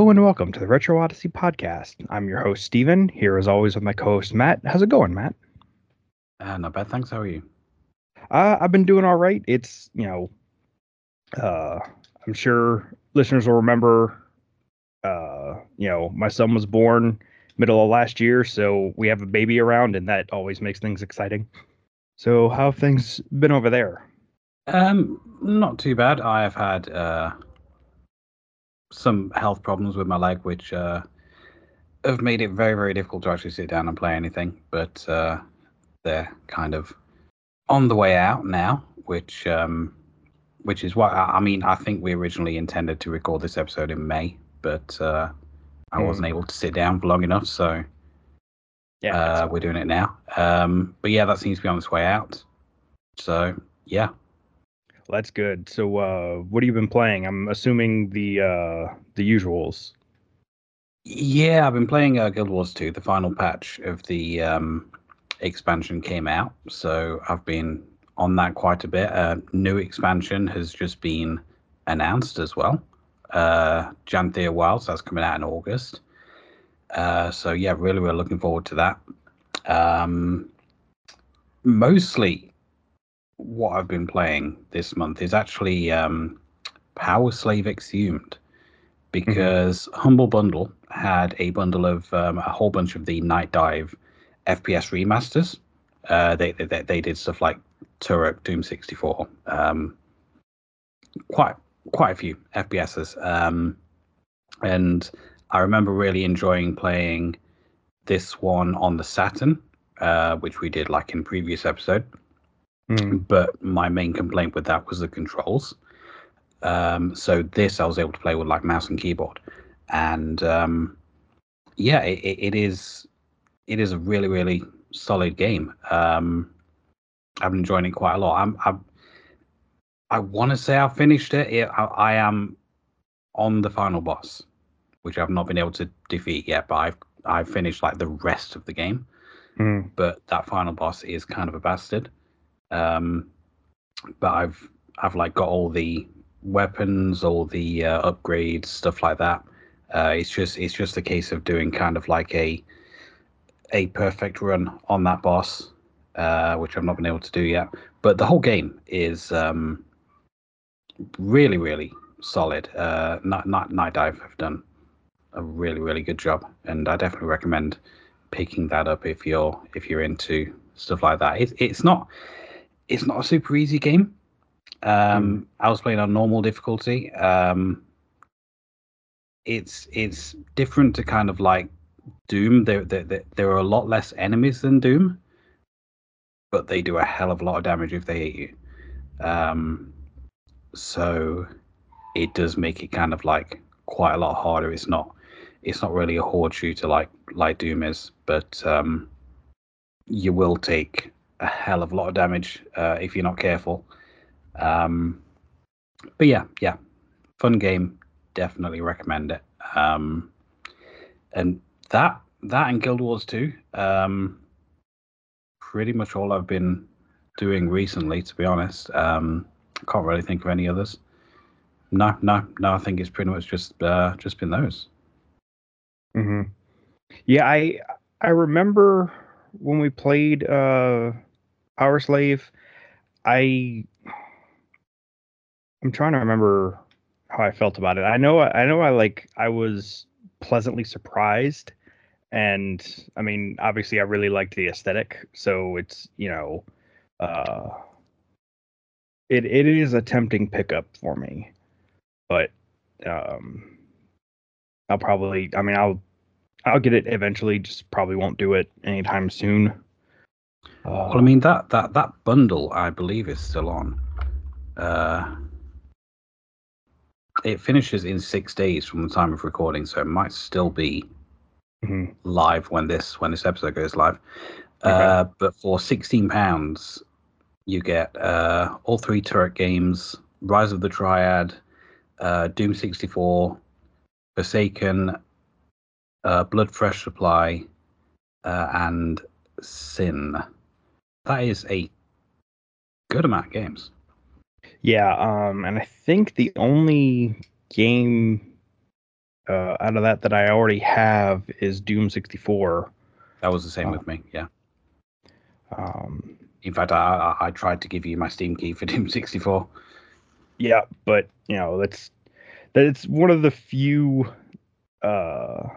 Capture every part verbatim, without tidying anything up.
Hello and welcome to the Retro Odyssey podcast. I'm your host, Steven, here as always with my co host, Matt. How's it going, Matt? Uh, not bad, thanks. How are you? Uh, I've been doing all right. It's, you know, uh, I'm sure listeners will remember, uh, you know, my son was born middle of last year, so we have a baby around, and that always makes things exciting. So, how have things been over there? Um, not too bad. I have had uh, some health problems with my leg, which uh, have made it very, very difficult to actually sit down and play anything. But uh, they're kind of on the way out now, which um, which is why I I mean I think we originally intended to record this episode in May, but uh, I wasn't Mm, able to sit down for long enough, so yeah, it's uh, we're fine. doing it now. Um, but yeah, that seems to be on its way out. So yeah. That's good. So, uh, what have you been playing? I'm assuming the uh, the usuals. Yeah, I've been playing uh, Guild Wars two. The final patch of the um, expansion came out, so I've been on that quite a bit. Uh, new expansion has just been announced as well. Uh, Janthea Wilds, that's coming out in August. Uh, so yeah, really, really looking forward to that. Um, mostly what I've been playing this month is actually um, Power Slave Exhumed, Hmm. because Humble Bundle had a bundle of um, a whole bunch of the Night Dive F P S remasters. Uh, they, they they did stuff like Turok, Doom sixty-four, um, quite quite a few F P S's. Um, and I remember really enjoying playing this one on the Saturn, uh, which we did like in previous episode. Mm. But my main complaint with that was the controls. Um, so this I was able to play with like mouse and keyboard, and um, yeah, it, it is it is a really really solid game. Um, I've been enjoying it quite a lot. I'm, I'm I want to say I've finished it. Yeah, I, I am on the final boss, which I've not been able to defeat yet, but I've I've finished like the rest of the game. Mm. But that final boss is kind of a bastard. Um, but I've I've like got all the weapons, all the uh, upgrades, stuff like that. Uh, it's just it's just a case of doing kind of like a a perfect run on that boss, uh, which I've not been able to do yet. But the whole game is um, really, really solid. Uh, Night, Night, Night Dive have done a really, really good job, and I definitely recommend picking that up if you're if you're into stuff like that. It's it's not it's not a super easy game. Mm. Um, I was playing on normal difficulty. Um, it's it's different to kind of like Doom. There, there there are a lot less enemies than Doom, but they do a hell of a lot of damage if they hit you. Um, so it does make it kind of like quite a lot harder. It's not it's not really a horde shooter like like Doom is, but um, you will take a hell of a lot of damage uh, if you're not careful. Um, but yeah, yeah, fun game. Definitely recommend it. Um, and that that and Guild Wars two, um, pretty much all I've been doing recently, to be honest. Um, I can't really think of any others. No, no, no. I think it's pretty much just uh, just been those. Hmm. Yeah, I I remember when we played uh Power Slave. I I'm trying to remember how I felt about it. I know I know I like I was pleasantly surprised, and I mean obviously I really liked the aesthetic, so it's, you know, uh it it is a tempting pickup for me, but um I'll probably I mean I'll I'll get it eventually, just probably won't do it anytime soon. Well, I Uh mean that that that bundle, I believe, is still on. Uh, it finishes in six days from the time of recording, so it might still be mhm. live when this when this episode goes live. Okay. Uh, but for sixteen pounds, you get uh, all three Turret games: Rise of the Triad, uh, Doom sixty-four, Forsaken, uh, Blood Fresh Supply, uh, and Sin. That is a good amount of games. Yeah, um, and I think the only game uh, out of that that I already have is Doom sixty-four. That was the same Uh, with me. Yeah. um, In fact, I, I I tried to give you my Steam key for Doom sixty-four. yeah, but you know that's that's one of the few. Uh,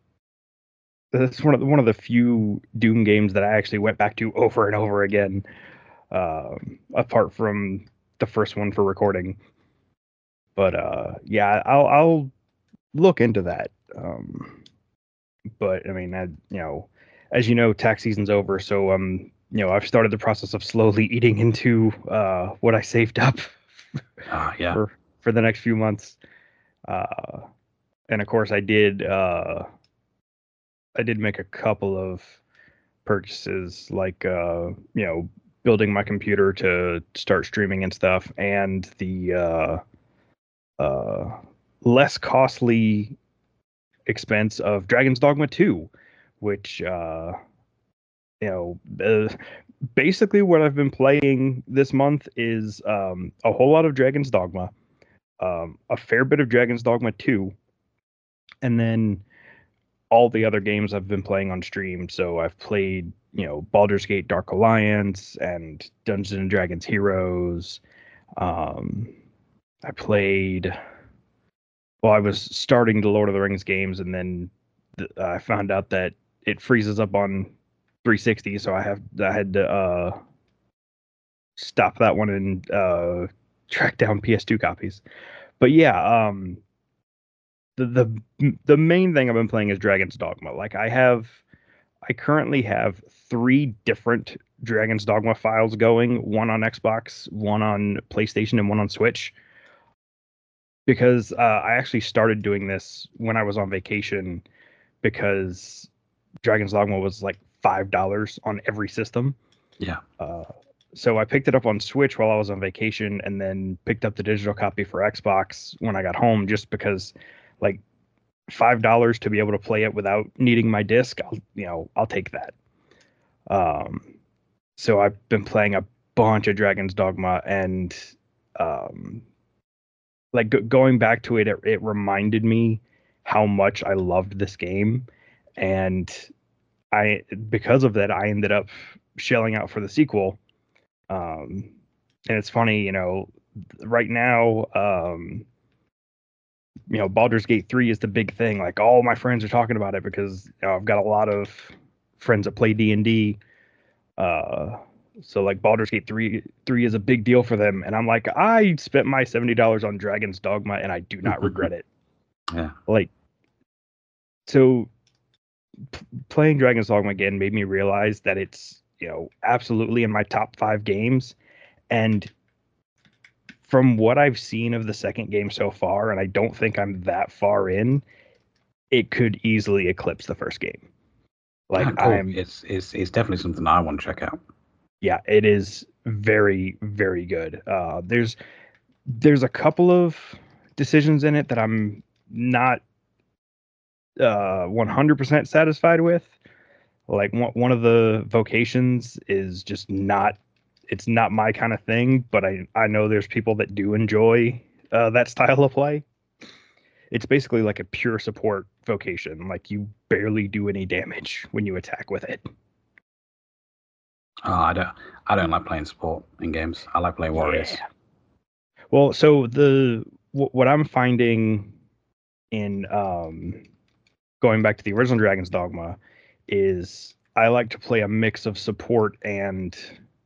that's one of the, one of the few Doom games that I actually went back to over and over again. Um, apart from the first one for recording, but uh, yeah, I'll I'll look into that. Um, but I mean, I, you know, as you know, tax season's over, so um, you know, I've started the process of slowly eating into uh what I saved up Ah, uh, yeah. for for the next few months. Uh, and of course, I did uh, I did make a couple of purchases, like uh, you know, building my computer to start streaming and stuff, and the uh, uh, less costly expense of Dragon's Dogma two, which uh, you know, uh, basically what I've been playing this month is um, a whole lot of Dragon's Dogma, um, a fair bit of Dragon's Dogma two, and then all the other games I've been playing on stream. So I've played, you know, Baldur's Gate Dark Alliance and Dungeons and Dragons Heroes. Um, I played, well, I was starting the Lord of the Rings games, and then th- I found out that it freezes up on three sixty, so I have I had to uh, stop that one and uh, track down P S two copies. But yeah, um, the the the main thing I've been playing is Dragon's Dogma. Like I have, I currently have three different Dragon's Dogma files going, one on Xbox, one on PlayStation, and one on Switch. Because uh, I actually started doing this when I was on vacation, because Dragon's Dogma was like five dollars on every system. Yeah. Uh, so I picked it up on Switch while I was on vacation, and then picked up the digital copy for Xbox when I got home, just because, like, five dollars to be able to play it without needing my disc, I'll, you know, I'll take that. Um, so I've been playing a bunch of Dragon's Dogma, and um, like g- going back to it, it, it reminded me how much I loved this game, and I because of that I ended up shelling out for the sequel. Um, and it's funny, you know, right now, um, you know, Baldur's Gate three is the big thing. Like all my friends are talking about it because, you know, I've got a lot of friends that play D and D. Uh, so like Baldur's Gate three three is a big deal for them, and I'm like, I spent my seventy dollars on Dragon's Dogma, and I do not regret it. Yeah. Like, so p- playing Dragon's Dogma again made me realize that it's, you know, absolutely in my top five games, and from what I've seen of the second game so far, and I don't think I'm that far in, it could easily eclipse the first game. Ah, Like cool. I'm, It's it's it's definitely something I want to check out. yeah, it is very, very good. Uh, there's there's a couple of decisions in it that I'm not uh one hundred percent satisfied with. Like one one of the vocations is just not, it's not my kind of thing, but I I know there's people that do enjoy uh, that style of play. It's basically like a pure support vocation. Like you barely do any damage when you attack with it. Oh, I don't I don't like playing support in games. I like playing warriors. Yeah. Well, so the wh- what I'm finding in um going back to the original Dragon's Dogma is I like to play a mix of support and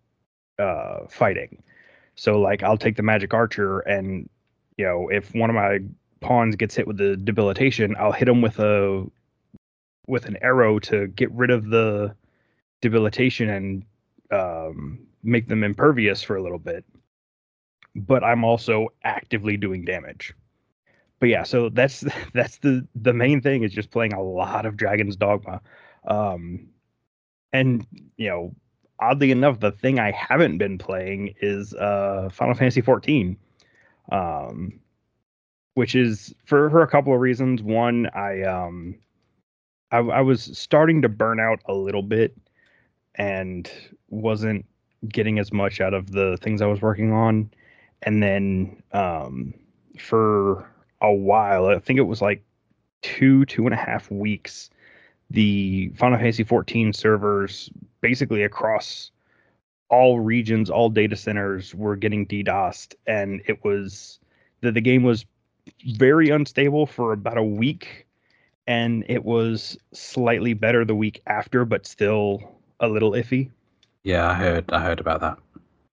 uh fighting. So like I'll take the magic archer, and you know, if one of my pawns gets hit with the debilitation, I'll hit him with a with an arrow to get rid of the debilitation and um, make them impervious for a little bit. But I'm also actively doing damage. But yeah, so that's that's the the main thing is just playing a lot of Dragon's Dogma. Um, and you know, oddly enough, the thing I haven't been playing is uh, Final Fantasy fourteen. Um, which is for for a couple of reasons. One, I um I, I was starting to burn out a little bit and wasn't getting as much out of the things I was working on. And then um, for a while, I think it was like two, two and a half weeks, the Final Fantasy fourteen servers basically across all regions, all data centers were getting DDoSed, and it was the, the game was very unstable for about a week, and it was slightly better the week after, but still a little iffy. Yeah, I heard. I heard about that.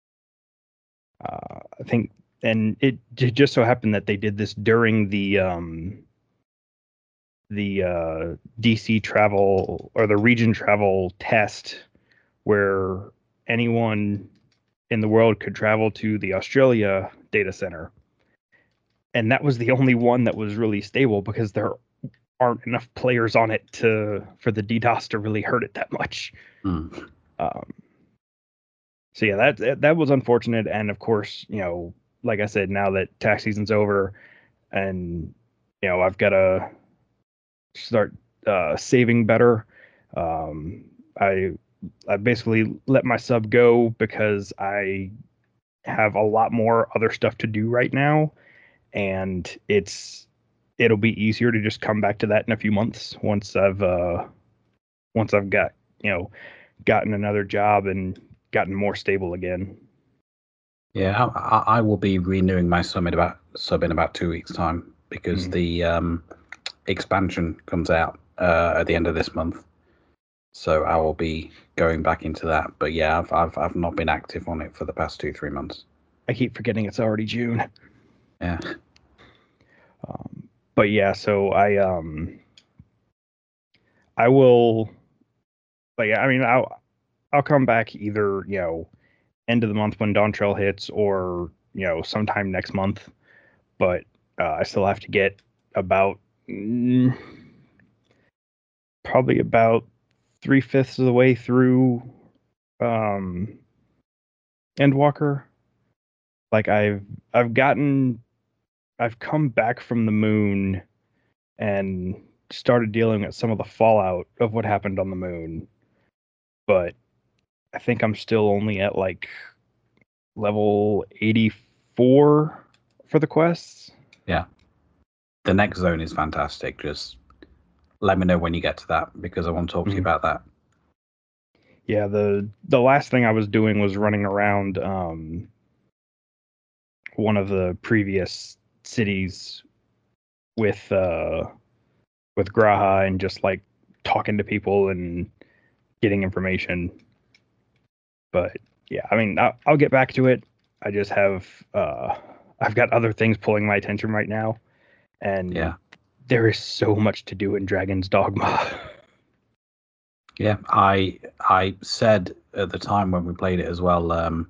Uh, I think, and it, it just so happened that they did this during the um, the uh, D C travel or the region travel test, where anyone in the world could travel to the Australia data center. And that was the only one that was really stable because there aren't enough players on it to for the DDoS to really hurt it that much. Mm. Um, so yeah, that, that that was unfortunate. And of course, you know, like I said, now that tax season's over, and you know, I've got to start uh, saving better. Um, I I basically let my sub go because I have a lot more other stuff to do right now, and it's it'll be easier to just come back to that in a few months once I've uh once I've got, you know, gotten another job and gotten more stable again. Yeah, I, I will be renewing my sub in about sub in about two weeks' time because Mm. the um, expansion comes out uh, at the end of this month. So I will be going back into that. But yeah, I've I've I've not been active on it for the past two three months. I keep forgetting it's already June. Yeah. Um, but yeah, so I um I will, like, I mean, I'll I'll come back either, you know, end of the month when Dawn Trail hits, or you know, sometime next month. But uh, I still have to get about mm, probably about three fifths of the way through um, Endwalker. Like I've I've gotten I've come back from the moon and started dealing with some of the fallout of what happened on the moon, but I think I'm still only at like level eighty-four for the quests. Yeah. The next zone is fantastic. Just let me know when you get to that because I want to talk to you Mhm. about that. Yeah, the the last thing I was doing was running around um, one of the previous cities with uh, with Graha and just like talking to people and getting information. But yeah, I mean, I'll, I'll get back to it. I just have uh, I've got other things pulling my attention right now, and Yeah. there is so much to do in Dragon's Dogma. Yeah, I I said at the time when we played it as well, um,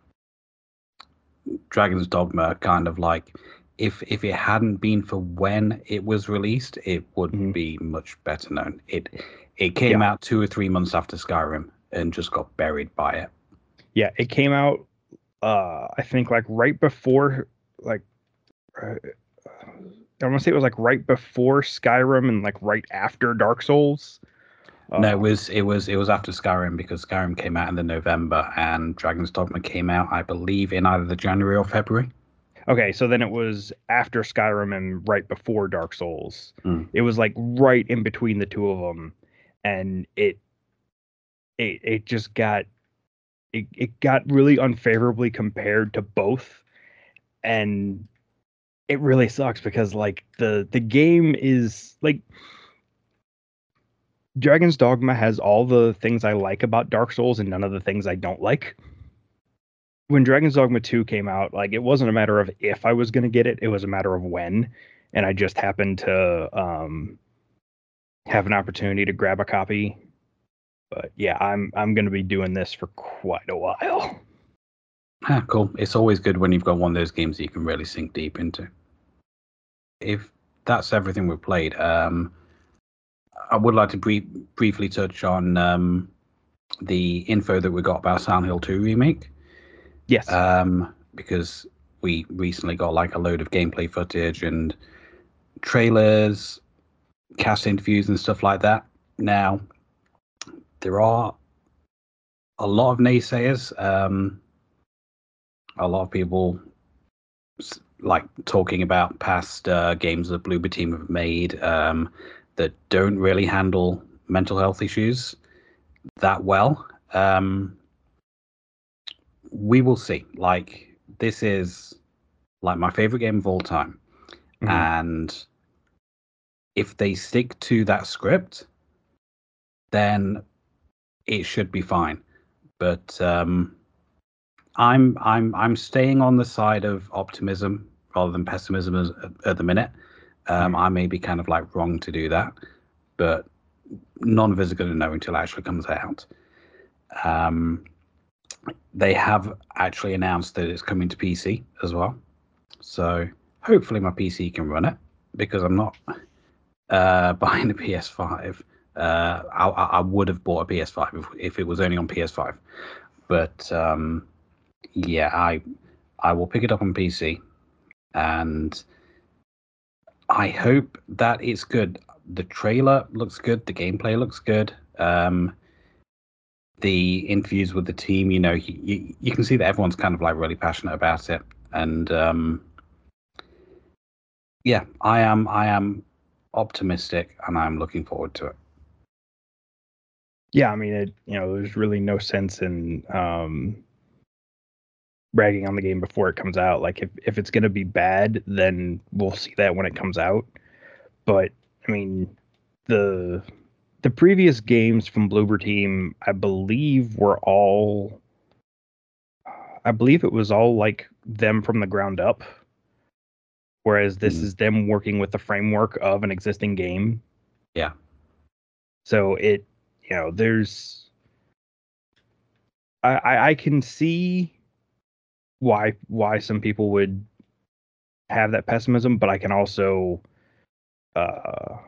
Dragon's Dogma kind of like if if it hadn't been for when it was released, it would Mhm. be much better known. It it came Yeah. out two or three months after Skyrim and just got buried by it. Yeah, it came out uh I think like right before, like uh, I want to say it was like right before Skyrim and like right after Dark Souls. No, it Um, was it was it was after Skyrim because Skyrim came out in the November and Dragon's Dogma came out, I believe, in either the January or February. okay, so then it was after Skyrim and right before Dark Souls. Mm. It was like right in between the two of them, and it it it just got it, it got really unfavorably compared to both, and it really sucks because like the the game is like Dragon's Dogma has all the things I like about Dark Souls and none of the things I don't like. When Dragon's Dogma two came out, like it wasn't a matter of if I was going to get it, it was a matter of when, and I just happened to um have an opportunity to grab a copy. But yeah, I'm I'm going to be doing this for quite a while. Ah, cool. It's always good when you've got one of those games that you can really sink deep into. If that's everything we've played, um, I would like to brief, briefly touch on um, the info that we got about Silent Hill two remake. Yes. Um, because we recently got like a load of gameplay footage and trailers, cast interviews, and stuff like that. Now, there are a lot of naysayers. Um, a lot of people like talking about past uh, games that Bloober Team have made um, that don't really handle mental health issues that well. Um, we will see. Like, this is like my favorite game of all time, Mhm. and if they stick to that script, then it should be fine. But um, I'm I'm I'm staying on the side of optimism rather than pessimism as, at the minute. Um, Mhm. I may be kind of like wrong to do that, but none of us are going to know until it actually comes out. Um, they have actually announced that it's coming to P C as well, so hopefully my P C can run it because I'm not uh, buying a P S five. Uh, I, I would have bought a P S five if, if it was only on P S five, but um, yeah, I I will pick it up on P C, and I hope that it's good. The trailer looks good. The gameplay looks good. Um, the interviews with the team, you know, you, you, you can see that everyone's kind of like really passionate about it, and um, yeah, I am I am optimistic, and I'm looking forward to it. Yeah, I mean, it, you know, there's really no sense in um, bragging on the game before it comes out. Like, if, if it's going to be bad, then we'll see that when it comes out. But, I mean, the the previous games from Bloober Team, I believe, were all, I believe it was all like them from the ground up. Whereas this Mm, is them working with the framework of an existing game. yeah, So it, you know, there's, I, I, I can see why why some people would have that pessimism, but I can also uh,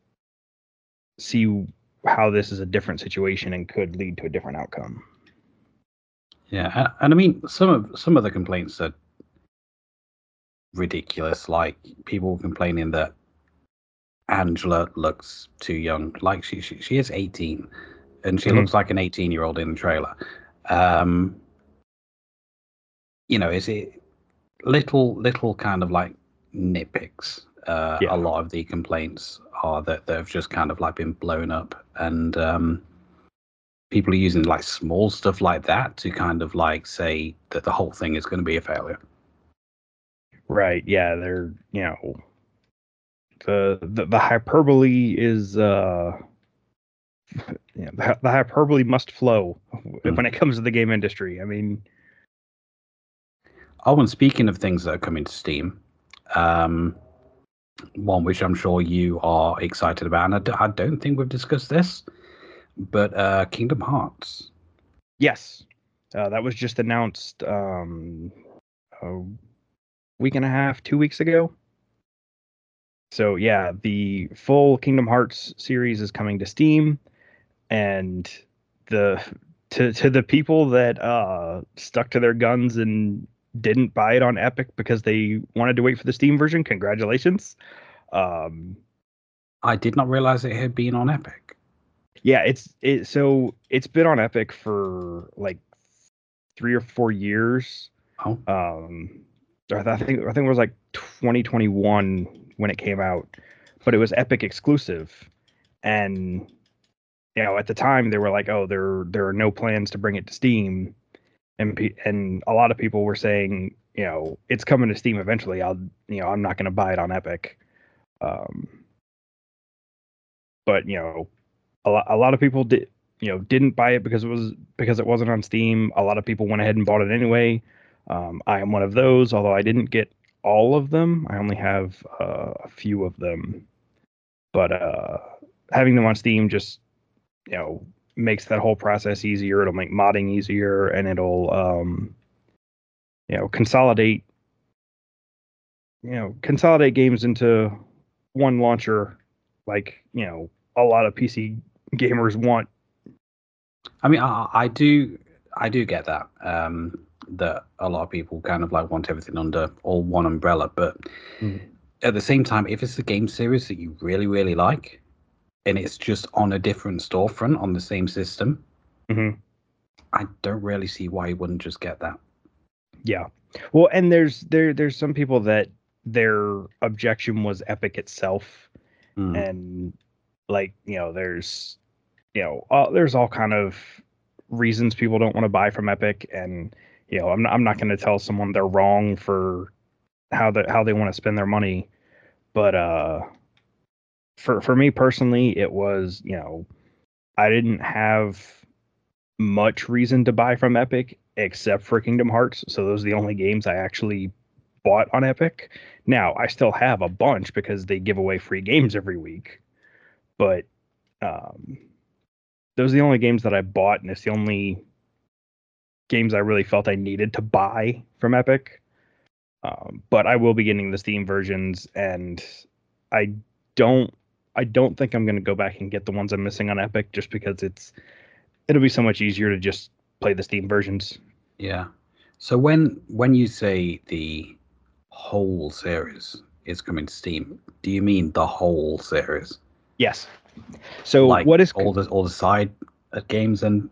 see how this is a different situation and could lead to a different outcome. yeah, and, and I mean some of some of the complaints are ridiculous. Like people complaining that Angela looks too young. Like she she, she is eighteen, and she Mm-hmm. looks like an eighteen year old in the trailer. Um, you know, is it little little kind of like nitpicks? Uh, Yeah. a lot of the complaints are that they've just kind of like been blown up, and um, people are using like small stuff like that to kind of like say that the whole thing is going to be a failure. Right. Yeah. They're, you know, the the, the hyperbole is uh you know, the, the hyperbole must flow Mm. when it comes to the game industry. I mean, Oh, and speaking of things that are coming to Steam, um, one which I'm sure you are excited about, and I, d- I don't think we've discussed this, but uh, Kingdom Hearts. yes, uh, that was just announced um a week and a half, two weeks ago. So yeah, the full Kingdom Hearts series is coming to Steam, and the to to the people that uh stuck to their guns and didn't buy it on Epic because they wanted to wait for the Steam version, congratulations. Um I did not realize it had been on Epic. yeah, it's it so it's been on Epic for like three or four years. Oh, Um I th- I think I think it was like twenty twenty-one when it came out, but it was Epic exclusive. And you know, at the time they were like, "Oh, there there are no plans to bring it to Steam," and pe- and a lot of people were saying, you know, it's coming to Steam eventually. I'll, you know, I'm not going to buy it on Epic. Um, but you know, a lot a lot of people did, you know, didn't buy it because it was because it wasn't on Steam. A lot of people went ahead and bought it anyway. Um, I am one of those, although I didn't get all of them. I only have uh, a few of them. But uh, having them on Steam just, you know, makes that whole process easier. It'll make modding easier, and it'll um, you know, consolidate you know consolidate games into one launcher, like, you know, a lot of P C gamers want. I mean, I, I do, I do get that. Um, that a lot of people kind of like want everything under all one umbrella, but Mm. at the same time, if it's a game series that you really, really like, and it's just on a different storefront on the same system, Mm-hmm. I don't really see why you wouldn't just get that. Yeah, Well, and there's there there's some people that their objection was Epic itself, Mm. and like you know, there's you know, all, there's all kind of reasons people don't want to buy from Epic, and you know, I'm not, I'm not going to tell someone they're wrong for how the how they want to spend their money, but uh, for for me personally, it was you know, I didn't have much reason to buy from Epic except for Kingdom Hearts, so those are the only games I actually bought on Epic. Now I still have a bunch because they give away free games every week, but um, those are the only games that I bought, and it's the only games I really felt I needed to buy from Epic. Um, but I will be getting the Steam versions, and I don't I don't think I'm going to go back and get the ones I'm missing on Epic just because it's it'll be so much easier to just play the Steam versions. Yeah. So when when you say the whole series is coming to Steam, do you mean the whole series? Yes. So Like what is all the all the side uh, games and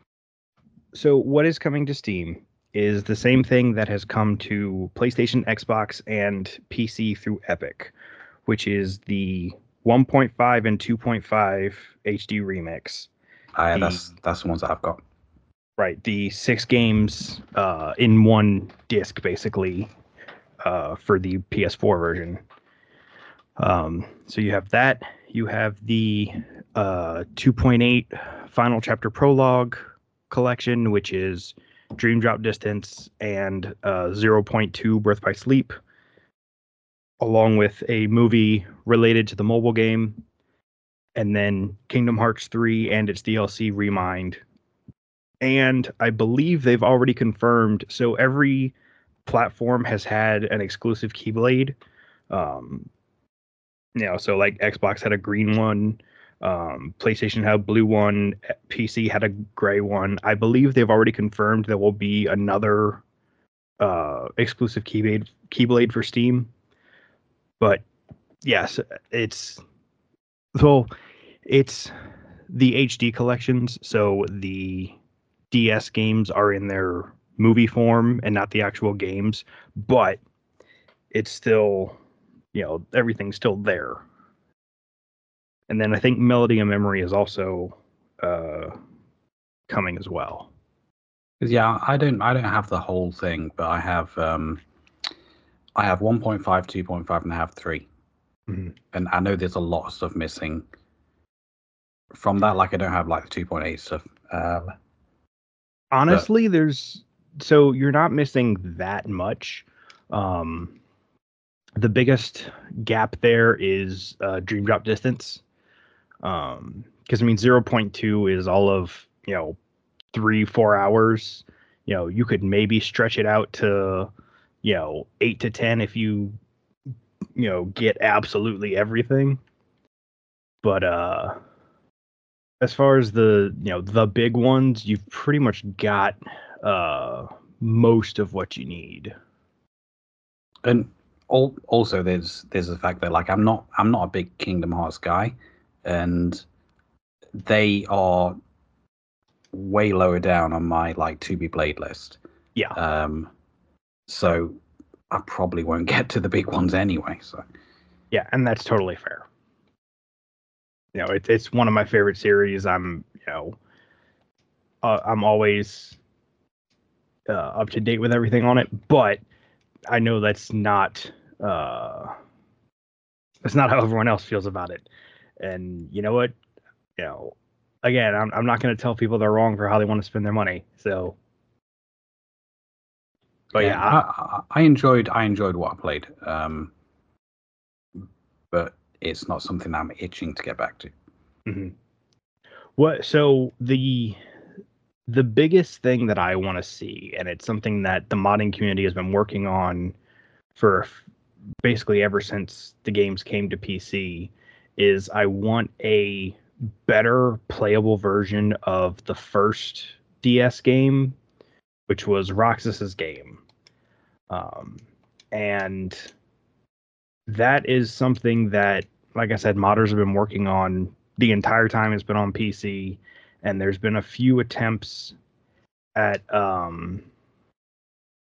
so what is coming to Steam is the same thing that has come to PlayStation, Xbox, and P C through Epic, which is the one point five and two point five H D remix. uh, The that's that's the ones that I've got. right, the six games uh, in one disc, basically, uh, for the P S four version. Um, so you have that. You have the uh, two point eight Final Chapter Prologue collection, which is Dream Drop Distance and uh, zero point two Birth by Sleep, along with a movie related to the mobile game, and then Kingdom Hearts three and its D L C Remind. And I believe they've already confirmed. So every platform has had an exclusive Keyblade. Um, you know, so like Xbox had a green one, um, PlayStation had a blue one, P C had a gray one. I believe they've already confirmed there will be another uh, exclusive Keyblade Keyblade for Steam. But yes, it's well, it's the H D collections. So the D S games are in their movie form and not the actual games, but it's still, you know, everything's still there. And then I think Melody and Memory is also uh, coming as well. 'Cause, yeah, I don't I don't have the whole thing, but I have um I have one point five, two point five, and I have three. Mhm. And I know there's a lot of stuff missing from that. Like I don't have like the two point eight stuff. Um, but Honestly, there's so you're not missing that much. Um, the biggest gap there is uh, Dream Drop Distance. Um, because I mean, zero point two is all of, you know, three, four hours. You know, you could maybe stretch it out to, you know, eight to ten if you, you know, get absolutely everything. But uh as far as the, you know, the big ones, you've pretty much got uh most of what you need. and all, also there's there's the fact that like I'm not I'm not a big Kingdom Hearts guy, and they are way lower down on my like to be played list. Yeah. Um, so I probably won't get to the big ones anyway. So Yeah, and that's totally fair. You know, it's it's one of my favorite series. I'm, you know, uh, I'm always uh, up to date with everything on it, but I know that's not uh that's not how everyone else feels about it. And you know what? You know, again, I'm I'm not going to tell people they're wrong for how they want to spend their money. So, but yeah, yeah, I, I, I enjoyed I enjoyed what I played, um, but it's not something I'm itching to get back to. mm-hmm. What? So the the biggest thing that I want to see, and it's something that the modding community has been working on for basically ever since the games came to P C, is I want a better playable version of the first D S game, which was Roxas's game. Um, and that is something that, like I said, modders have been working on the entire time it's been on P C. And there's been a few attempts at um,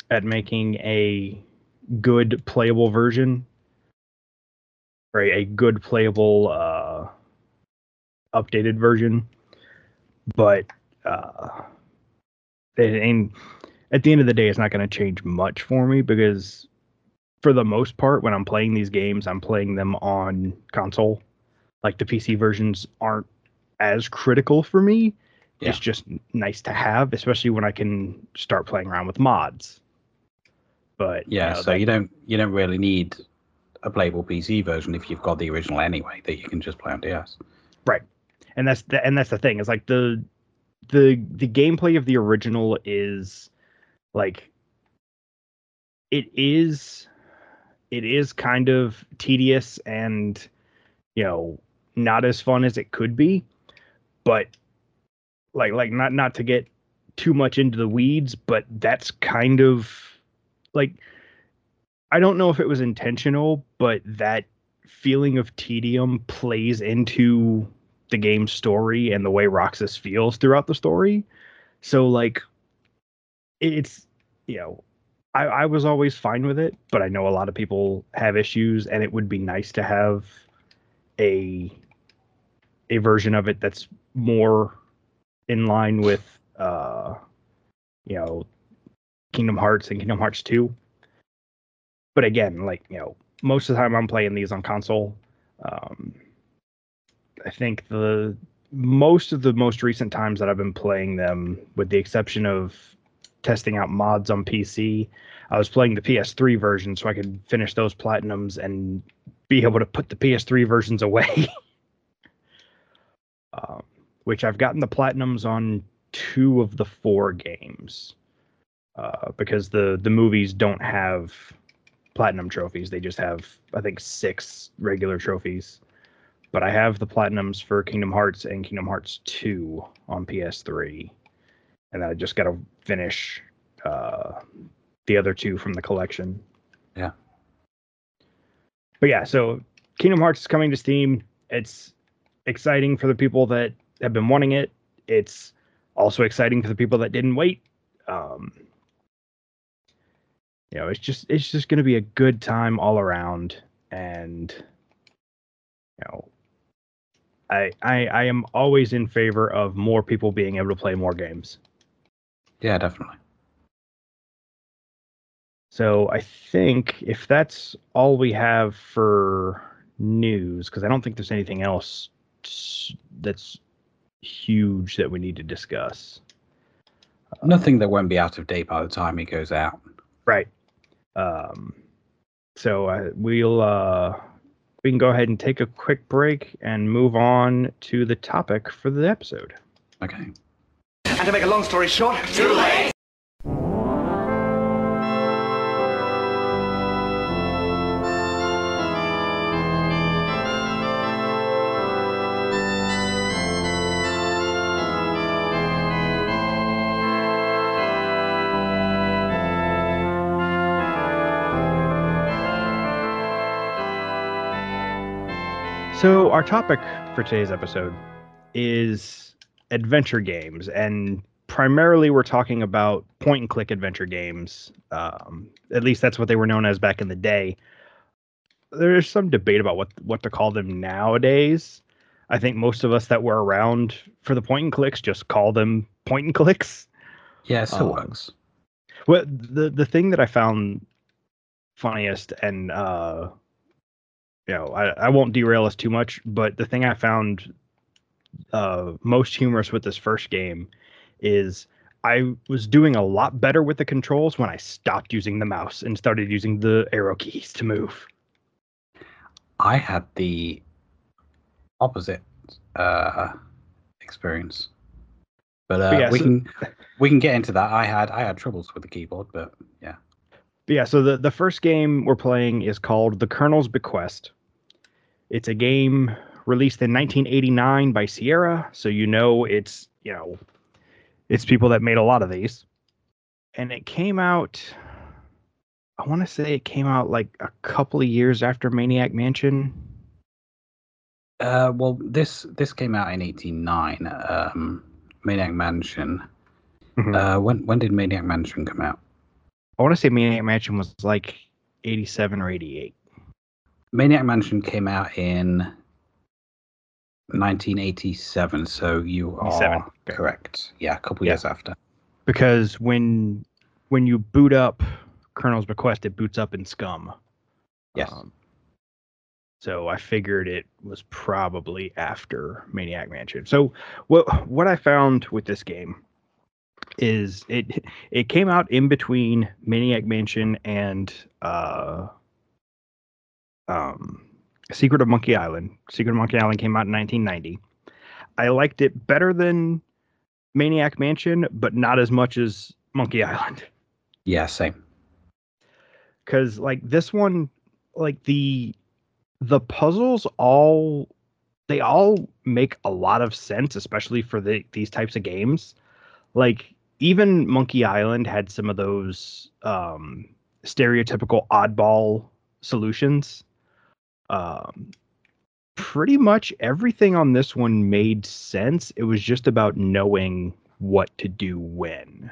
at making a good playable version, or a, a good playable uh, updated version. But uh, and at the end of the day, it's not going to change much for me because, for the most part, when I'm playing these games, I'm playing them on console. Like, the P C versions aren't as critical for me. Yeah. It's just nice to have, especially when I can start playing around with mods. But yeah, you know, so that, you don't you don't really need a playable P C version if you've got the original anyway that you can just play on D S. Right, and that's the, and that's the thing. Is like the the the gameplay of the original is like it is it is kind of tedious and, you know, not as fun as it could be, but like like not not to get too much into the weeds, but that's kind of like, I don't know if it was intentional, but that feeling of tedium plays into the game's story and the way Roxas feels throughout the story. So like, it's, you know, I, I was always fine with it, but I know a lot of people have issues, and it would be nice to have a a version of it that's more in line with uh you know, Kingdom Hearts and Kingdom Hearts two. But again, like, you know, most of the time I'm playing these on console. Um, I think the most of the most recent times that I've been playing them, with the exception of testing out mods on P C, I was playing the P S three version so I could finish those platinums and be able to put the P S three versions away. um, which I've gotten the platinums on two of the four games, uh, because the the movies don't have platinum trophies. They just have, I think, six regular trophies. But I have the platinums for Kingdom Hearts and Kingdom Hearts two on P S three. And I just got to finish uh, the other two from the collection. Yeah. But yeah, so Kingdom Hearts is coming to Steam. It's exciting for the people that have been wanting it. It's also exciting for the people that didn't wait. Um, you know, it's just it's just going to be a good time all around. And, you know, I, I I am always in favor of more people being able to play more games. Yeah, definitely. So I think if that's all we have for news, because I don't think there's anything else that's huge that we need to discuss. Nothing that won't be out of date by the time it goes out. Right. Um, so uh, we'll uh, we can go ahead and take a quick break and move on to the topic for the episode. Okay. And to make a long story short, too late. So our topic for today's episode is adventure games, and primarily we're talking about point and click adventure games. Um, at least that's what they were known as back in the day. There's some debate about what what to call them nowadays. I think most of us that were around for the point and clicks just call them point and clicks. Yeah, it still um, works. Well, the the thing that I found funniest, and uh, you know, I, I won't derail us too much, but the thing I found uh, most humorous with this first game is I was doing a lot better with the controls when I stopped using the mouse and started using the arrow keys to move. I had the opposite uh, experience, but, uh, but yeah, we so, can we can get into that. I had I had troubles with the keyboard, but yeah. But yeah, so the the first game we're playing is called The Colonel's Bequest. It's a game released in nineteen eighty-nine by Sierra, so you know it's, you know, it's people that made a lot of these. And it came out, I want to say it came out like a couple of years after Maniac Mansion. Uh, well, this this came out in eighty-nine. Um, Maniac Mansion. Mm-hmm. Uh, when when did Maniac Mansion come out? I want to say Maniac Mansion was like eighty-seven or eighty-eight. Maniac Mansion came out in nineteen eighty-seven, so you are Okay. correct. Yeah, a couple Yeah. years after. Because when when you boot up Colonel's Bequest, it boots up in Scum. Yes. Um, so I figured it was probably after Maniac Mansion. So what what I found with this game is it it came out in between Maniac Mansion and uh, um, Secret of Monkey Island. Secret of Monkey Island came out in nineteen ninety. I liked it better than Maniac Mansion, but not as much as Monkey Island. Yeah, same. Because like this one, like the the puzzles all they all make a lot of sense, especially for the these types of games. Like even Monkey Island had some of those um, stereotypical oddball solutions. Um, pretty much everything on this one made sense. It was just about knowing what to do when.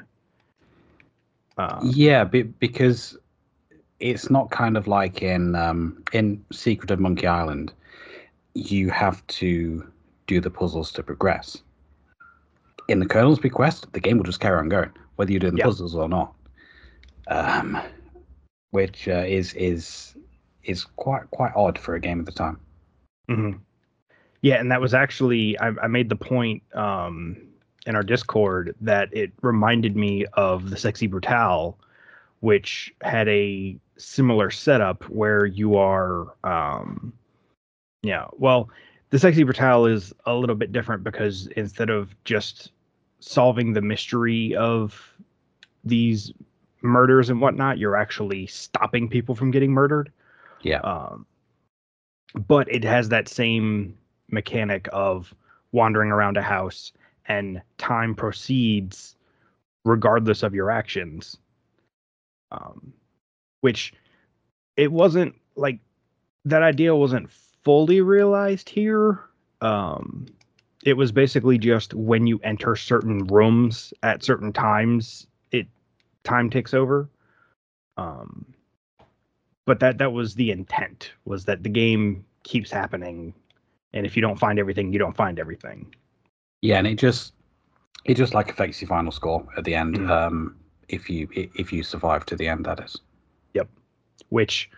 Um, yeah, be, because it's not kind of like in um, in Secret of Monkey Island. You have to do the puzzles to progress. In the Colonel's Bequest, the game will just carry on going, whether you're doing the Yeah. puzzles or not. Um, which uh, is is is quite quite odd for a game at the time. Mm-hmm. Yeah, and that was actually I, I made the point um, in our Discord that it reminded me of the Sexy Brutale, which had a similar setup where you are, um, yeah. Well, the Sexy Brutale is a little bit different because instead of just solving the mystery of these murders and whatnot, you're actually stopping people from getting murdered. Yeah. Um, but it has that same mechanic of wandering around a house and time proceeds regardless of your actions. Um, which it wasn't like that idea wasn't fully realized here. Um, it was basically just when you enter certain rooms at certain times, it time takes over. Um, but that that was the intent, was that the game keeps happening, and if you don't find everything, you don't find everything. Yeah, and it just it just like affects your final score at the end. Mm. Um, if you if you survive to the end, that is. Yep. Which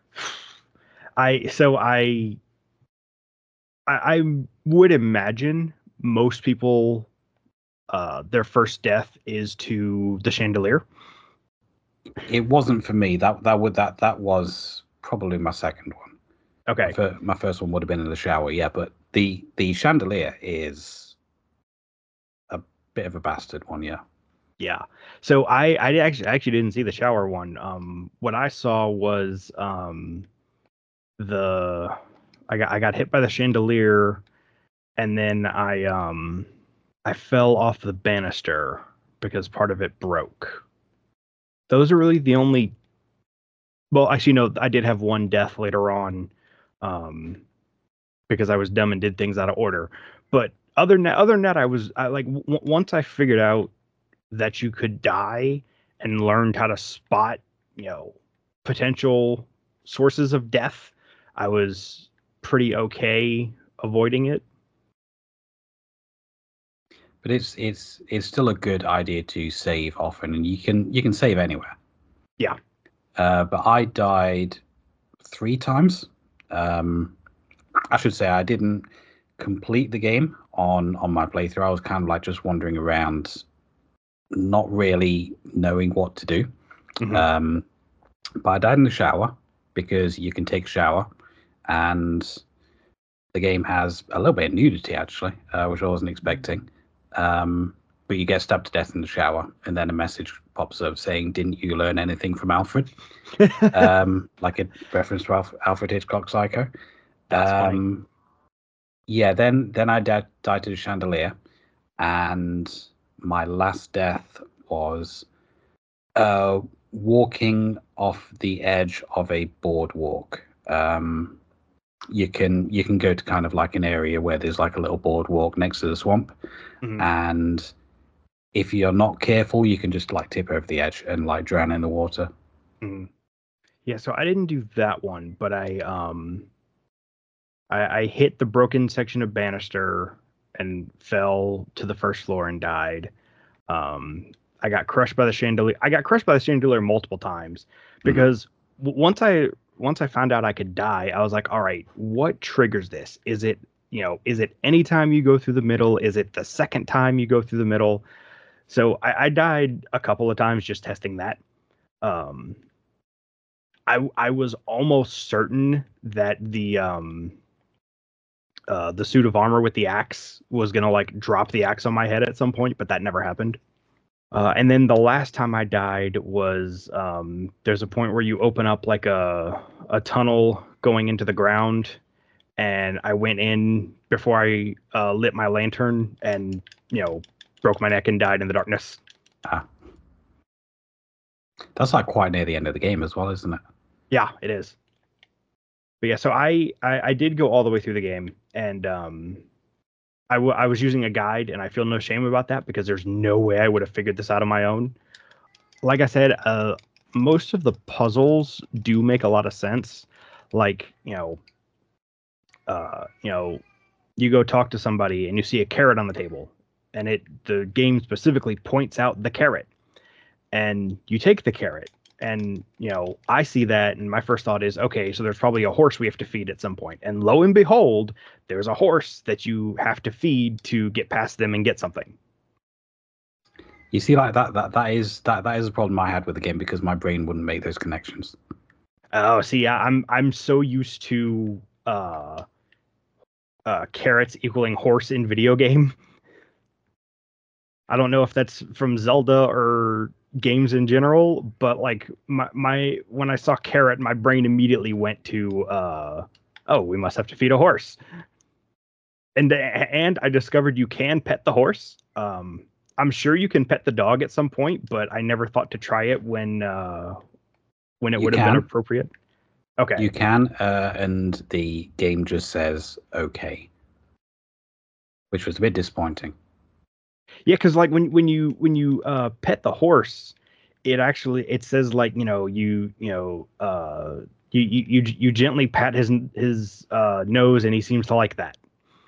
I so I I, I would imagine most people uh their first death is to the chandelier. It wasn't for me. That that would that that was probably my second one. Okay. My, fir- my first one would have been in the shower, yeah. But the the chandelier is a bit of a bastard one, yeah. Yeah. So I I actually actually didn't see the shower one. Um, what I saw was um the I got I got hit by the chandelier, and then I um I fell off the banister because part of it broke. Those are really the only. Well, actually, no, I did have one death later on, um, because I was dumb and did things out of order. But other than that, other than that, I was I like w- once I figured out that you could die and learned how to spot, you know, potential sources of death, I was pretty okay avoiding it. But it's it's it's still a good idea to save often, and you can you can save anywhere. Yeah. Uh, but I died three times. Um, I should say I didn't complete the game on on my playthrough. I was kind of like just wandering around, not really knowing what to do. Mhm. Um, but I died in the shower because you can take a shower, and the game has a little bit of nudity actually, uh, which I wasn't expecting. Um, but you get stabbed to death in the shower, and then a message pops up saying, "Didn't you learn anything from Alfred?" um, like a reference to Alf- Alfred Hitchcock Psycho. That's funny. Um, yeah, then then I died, died to the chandelier, and my last death was uh, walking off the edge of a boardwalk. Um, you can you can go to kind of like an area where there's like a little boardwalk next to the swamp, Mhm. and if you're not careful, you can just like tip over the edge and like drown in the water. Mm. Yeah, so I didn't do that one, but I um I, I hit the broken section of banister and fell to the first floor and died. Um, I got crushed by the chandelier. I got crushed by the chandelier multiple times because mm-hmm. w- once I once I found out I could die, I was like, all right, what triggers this? Is it, you know, is it any time you go through the middle? Is it the second time you go through the middle? So I, I died a couple of times just testing that. Um, I I was almost certain that the um uh the suit of armor with the axe was gonna like drop the axe on my head at some point, but that never happened. Uh, and then the last time I died was um, there's a point where you open up like a a tunnel going into the ground, and I went in before I uh, lit my lantern, and you know broke my neck and died in the darkness. Ah, that's like quite near the end of the game as well, isn't it? Yeah, it is. But yeah, so I I, I did go all the way through the game, and um, I, w- I was using a guide, and I feel no shame about that because there's no way I would have figured this out on my own. Like I said, uh, most of the puzzles do make a lot of sense. Like, you know, uh, you know, you go talk to somebody and you see a carrot on the table, and it the game specifically points out the carrot, and you take the carrot, and you know, I see that, and my first thought is, okay, so there's probably a horse we have to feed at some point, and lo and behold, there's a horse that you have to feed to get past them and get something. You see, like that, that that is that that is a problem I had with the game because my brain wouldn't make those connections. Oh, see, I'm I'm so used to uh, uh, carrots equaling horse in video game. I don't know if that's from Zelda or games in general, but like my my when I saw carrot, my brain immediately went to uh, oh, we must have to feed a horse. And and I discovered you can pet the horse. Um, I'm sure you can pet the dog at some point, but I never thought to try it when uh, when it You would have been can. appropriate. Okay. You can, uh, and the game just says okay, which was a bit disappointing. Yeah, because like when when you when you uh, pet the horse, it actually it says like you know you you know uh, you, you you you gently pat his his uh, nose and he seems to like that.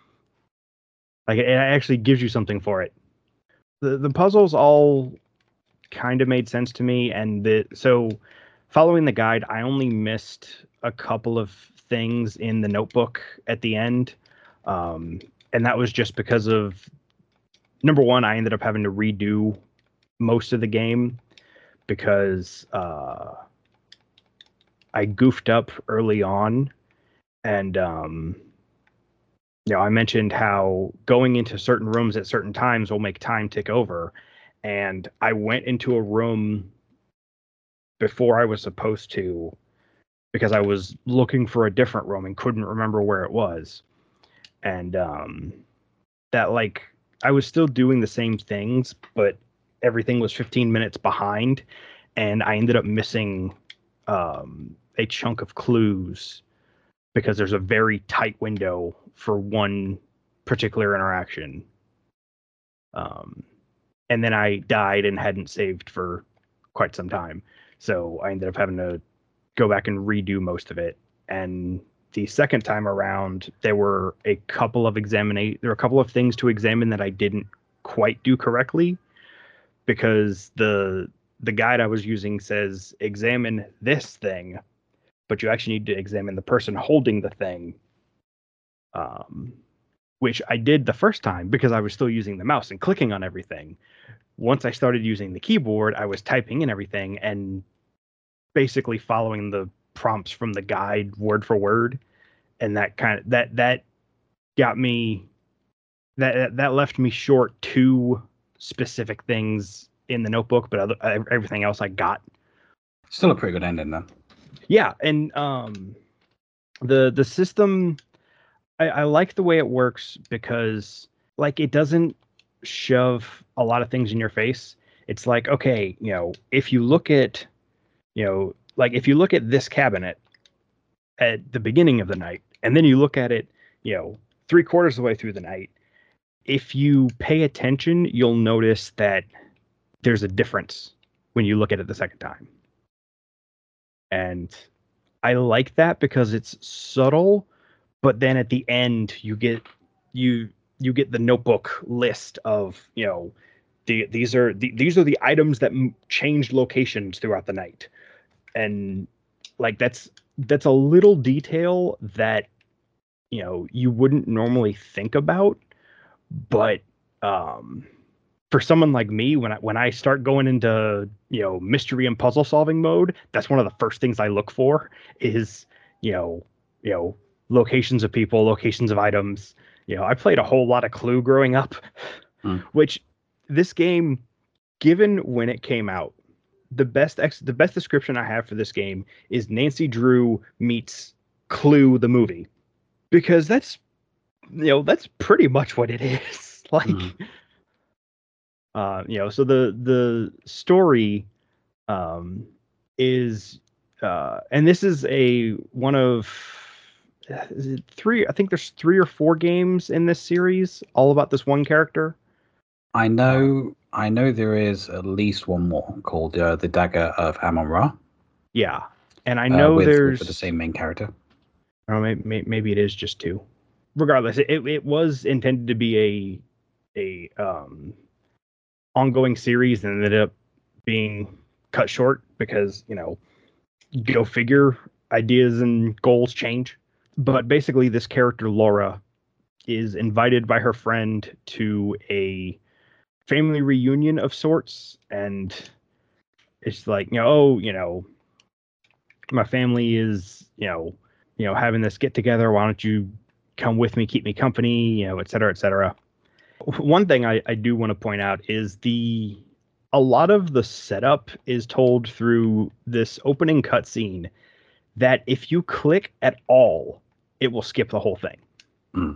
Like it actually gives you something for it. The the puzzles all kind of made sense to me, and the so following the guide, I only missed a couple of things in the notebook at the end, um, and that was just because of number one, I ended up having to redo most of the game because uh, I goofed up early on, and um, you know, I mentioned how going into certain rooms at certain times will make time tick over, and I went into a room before I was supposed to because I was looking for a different room and couldn't remember where it was, and um, that like I was still doing the same things, but everything was fifteen minutes behind, and I ended up missing um, a chunk of clues because there's a very tight window for one particular interaction. Um, and then I died and hadn't saved for quite some time, so I ended up having to go back and redo most of it. And the second time around, there were a couple of examina- there were a couple of things to examine that I didn't quite do correctly because the the guide I was using says examine this thing, but you actually need to examine the person holding the thing. Um, which I did the first time because I was still using the mouse and clicking on everything. Once I started using the keyboard, I was typing in everything and basically following the prompts from the guide word for word, and that kind of that that got me that that left me short two specific things in the notebook, but other, everything else I got. Still a pretty good ending then. Yeah, and um, the the system, I, I like the way it works because like it doesn't shove a lot of things in your face. It's like, okay, you know, if you look at, you know, like if you look at this cabinet at the beginning of the night, and then you look at it, you know, three quarters of the way through the night, if you pay attention, you'll notice that there's a difference when you look at it the second time. And I like that because it's subtle, but then at the end you get you you get the notebook list of, you know, the these are the, these are the items that m- changed locations throughout the night. And like that's that's a little detail that, you know, you wouldn't normally think about, but um for someone like me, when I when I start going into, you know, mystery and puzzle solving mode, that's one of the first things I look for is, you know, you know, locations of people, locations of items. You know, I played a whole lot of Clue growing up, Mm. which this game, given when it came out, the best ex- the best description I have for this game is Nancy Drew meets Clue the movie, because that's, you know, that's pretty much what it is. Like, Mm. uh, you know, so the the story um, is, uh, and this is a one of is it three. I think there's three or four games in this series, all about this one character. I know, I know there is at least one more called uh, the Dagger of Amon-Ra, Yeah, and I uh, know with, with there's with the same main character. I don't know, maybe, maybe it is just two. Regardless, it, it was intended to be a a um, ongoing series and ended up being cut short because, you know, go figure, ideas and goals change. But basically, this character Laura is invited by her friend to a family reunion of sorts, and it's like, you know, oh, you know, my family is, you know, you know, having this get together. Why don't you come with me, keep me company, you know, et cetera, et cetera. One thing I, I do want to point out is the a lot of the setup is told through this opening cutscene that if you click at all, it will skip the whole thing. Mm.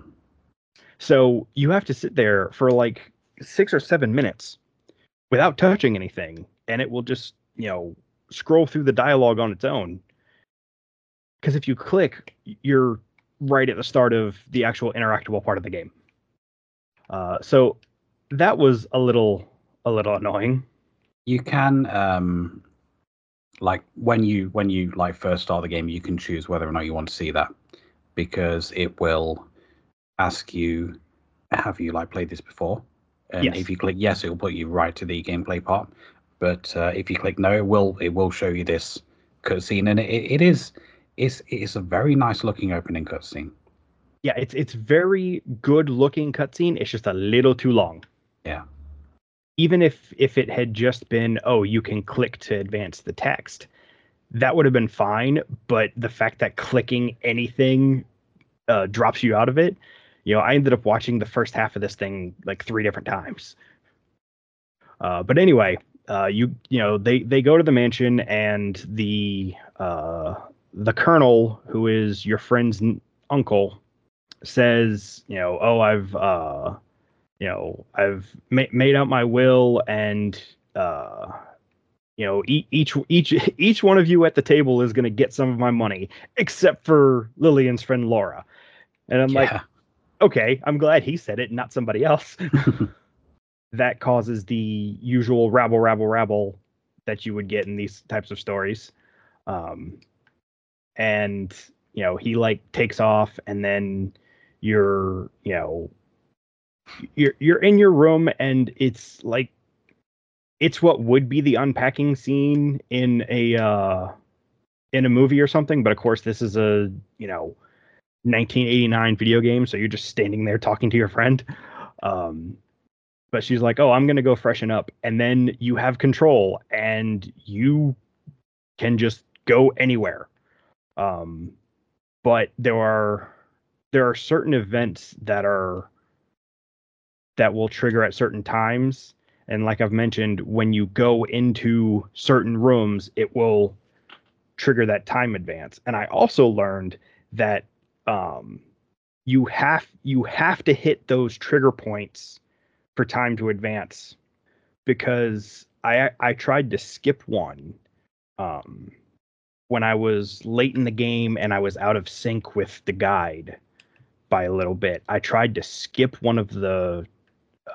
So you have to sit there for like six or seven minutes without touching anything, and it will just, you know, scroll through the dialogue on its own. Because if you click, you're right at the start of the actual interactable part of the game. Uh, so that was a little a little annoying. You can um, like when you when you like first start the game, you can choose whether or not you want to see that, because it will ask you, have you like played this before? And Yes. if you click yes, it will put you right to the gameplay part. But uh, if you click no, it will it will show you this cutscene, and it, it is it's it's a very nice looking opening cutscene. Yeah, it's it's very good looking cutscene. It's just a little too long. Yeah. Even if if it had just been, oh, you can click to advance the text, that would have been fine. But the fact that clicking anything uh, drops you out of it, you know, I ended up watching the first half of this thing like three different times. Uh, but anyway, uh, you you know, they they go to the mansion, and the uh, the colonel, who is your friend's n- uncle, says, you know, oh, I've uh, you know, I've ma- made out my will, and uh, you know, e- each each each one of you at the table is going to get some of my money, except for Lillian's friend Laura. And I'm like, Yeah. okay, I'm glad he said it, not somebody else. That causes the usual rabble, rabble, rabble that you would get in these types of stories. Um, and you know, he like takes off, and then you're, you know, you're you're in your room, and it's like it's what would be the unpacking scene in a uh, in a movie or something. But of course, this is a, you know, nineteen eighty-nine video game, so you're just standing there talking to your friend. Um, but she's like, "Oh, I'm gonna go freshen up," and then you have control, and you can just go anywhere. Um, but there are there are certain events that are that will trigger at certain times, and like I've mentioned, when you go into certain rooms, it will trigger that time advance. And I also learned that um, you have you have to hit those trigger points for time to advance, because I I tried to skip one um, when I was late in the game and I was out of sync with the guide by a little bit. I tried to skip one of the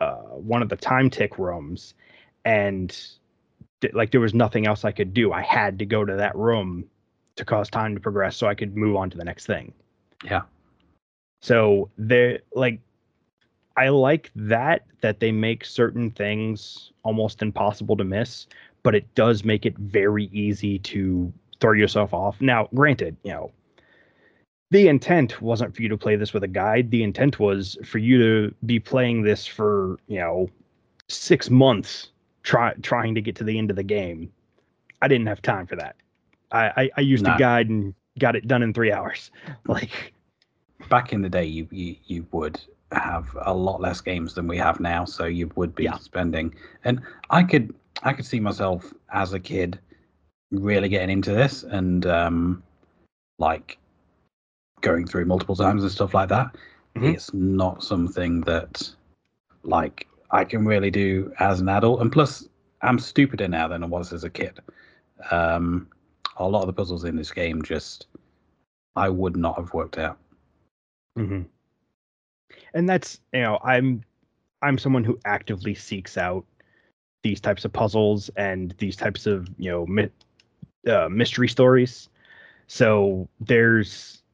uh, one of the time tick rooms, and th- like there was nothing else I could do. I had to go to that room to cause time to progress so I could move on to the next thing. Yeah. So they like I like that that they make certain things almost impossible to miss, but it does make it very easy to throw yourself off. Now, granted, you know, the intent wasn't for you to play this with a guide. The intent was for you to be playing this for, you know, six months try, trying to get to the end of the game. I didn't have time for that. I, I, I used No. a guide and got it done in three hours. Like back in the day, you, you, you would have a lot less games than we have now, so you would be Yeah. spending. And I could I could see myself as a kid really getting into this and um, like going through multiple times and stuff like that. Mm-hmm. It's not something that like I can really do as an adult. And plus, I'm stupider now than I was as a kid. Um, a lot of the puzzles in this game just I would not have worked out. Mm-hmm. And that's, you know, I'm I'm someone who actively seeks out these types of puzzles and these types of, you know, mi- uh, mystery stories. So there's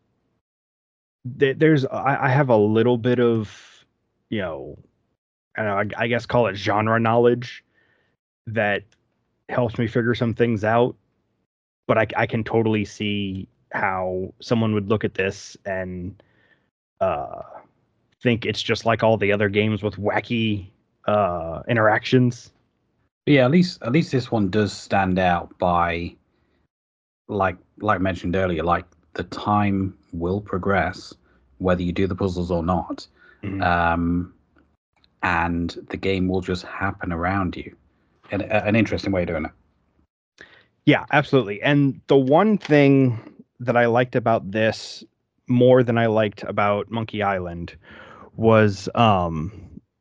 there, there's I, I have a little bit of, you know, I don't know, I, I guess call it genre knowledge that helps me figure some things out. But I, I can totally see how someone would look at this and uh, think it's just like all the other games with wacky uh, interactions. Yeah, at least at least this one does stand out by like like mentioned earlier, like the time will progress whether you do the puzzles or not. Mhm. Um, and the game will just happen around you. And a- an interesting way of doing it. Yeah, absolutely. And the one thing that I liked about this more than I liked about Monkey Island was um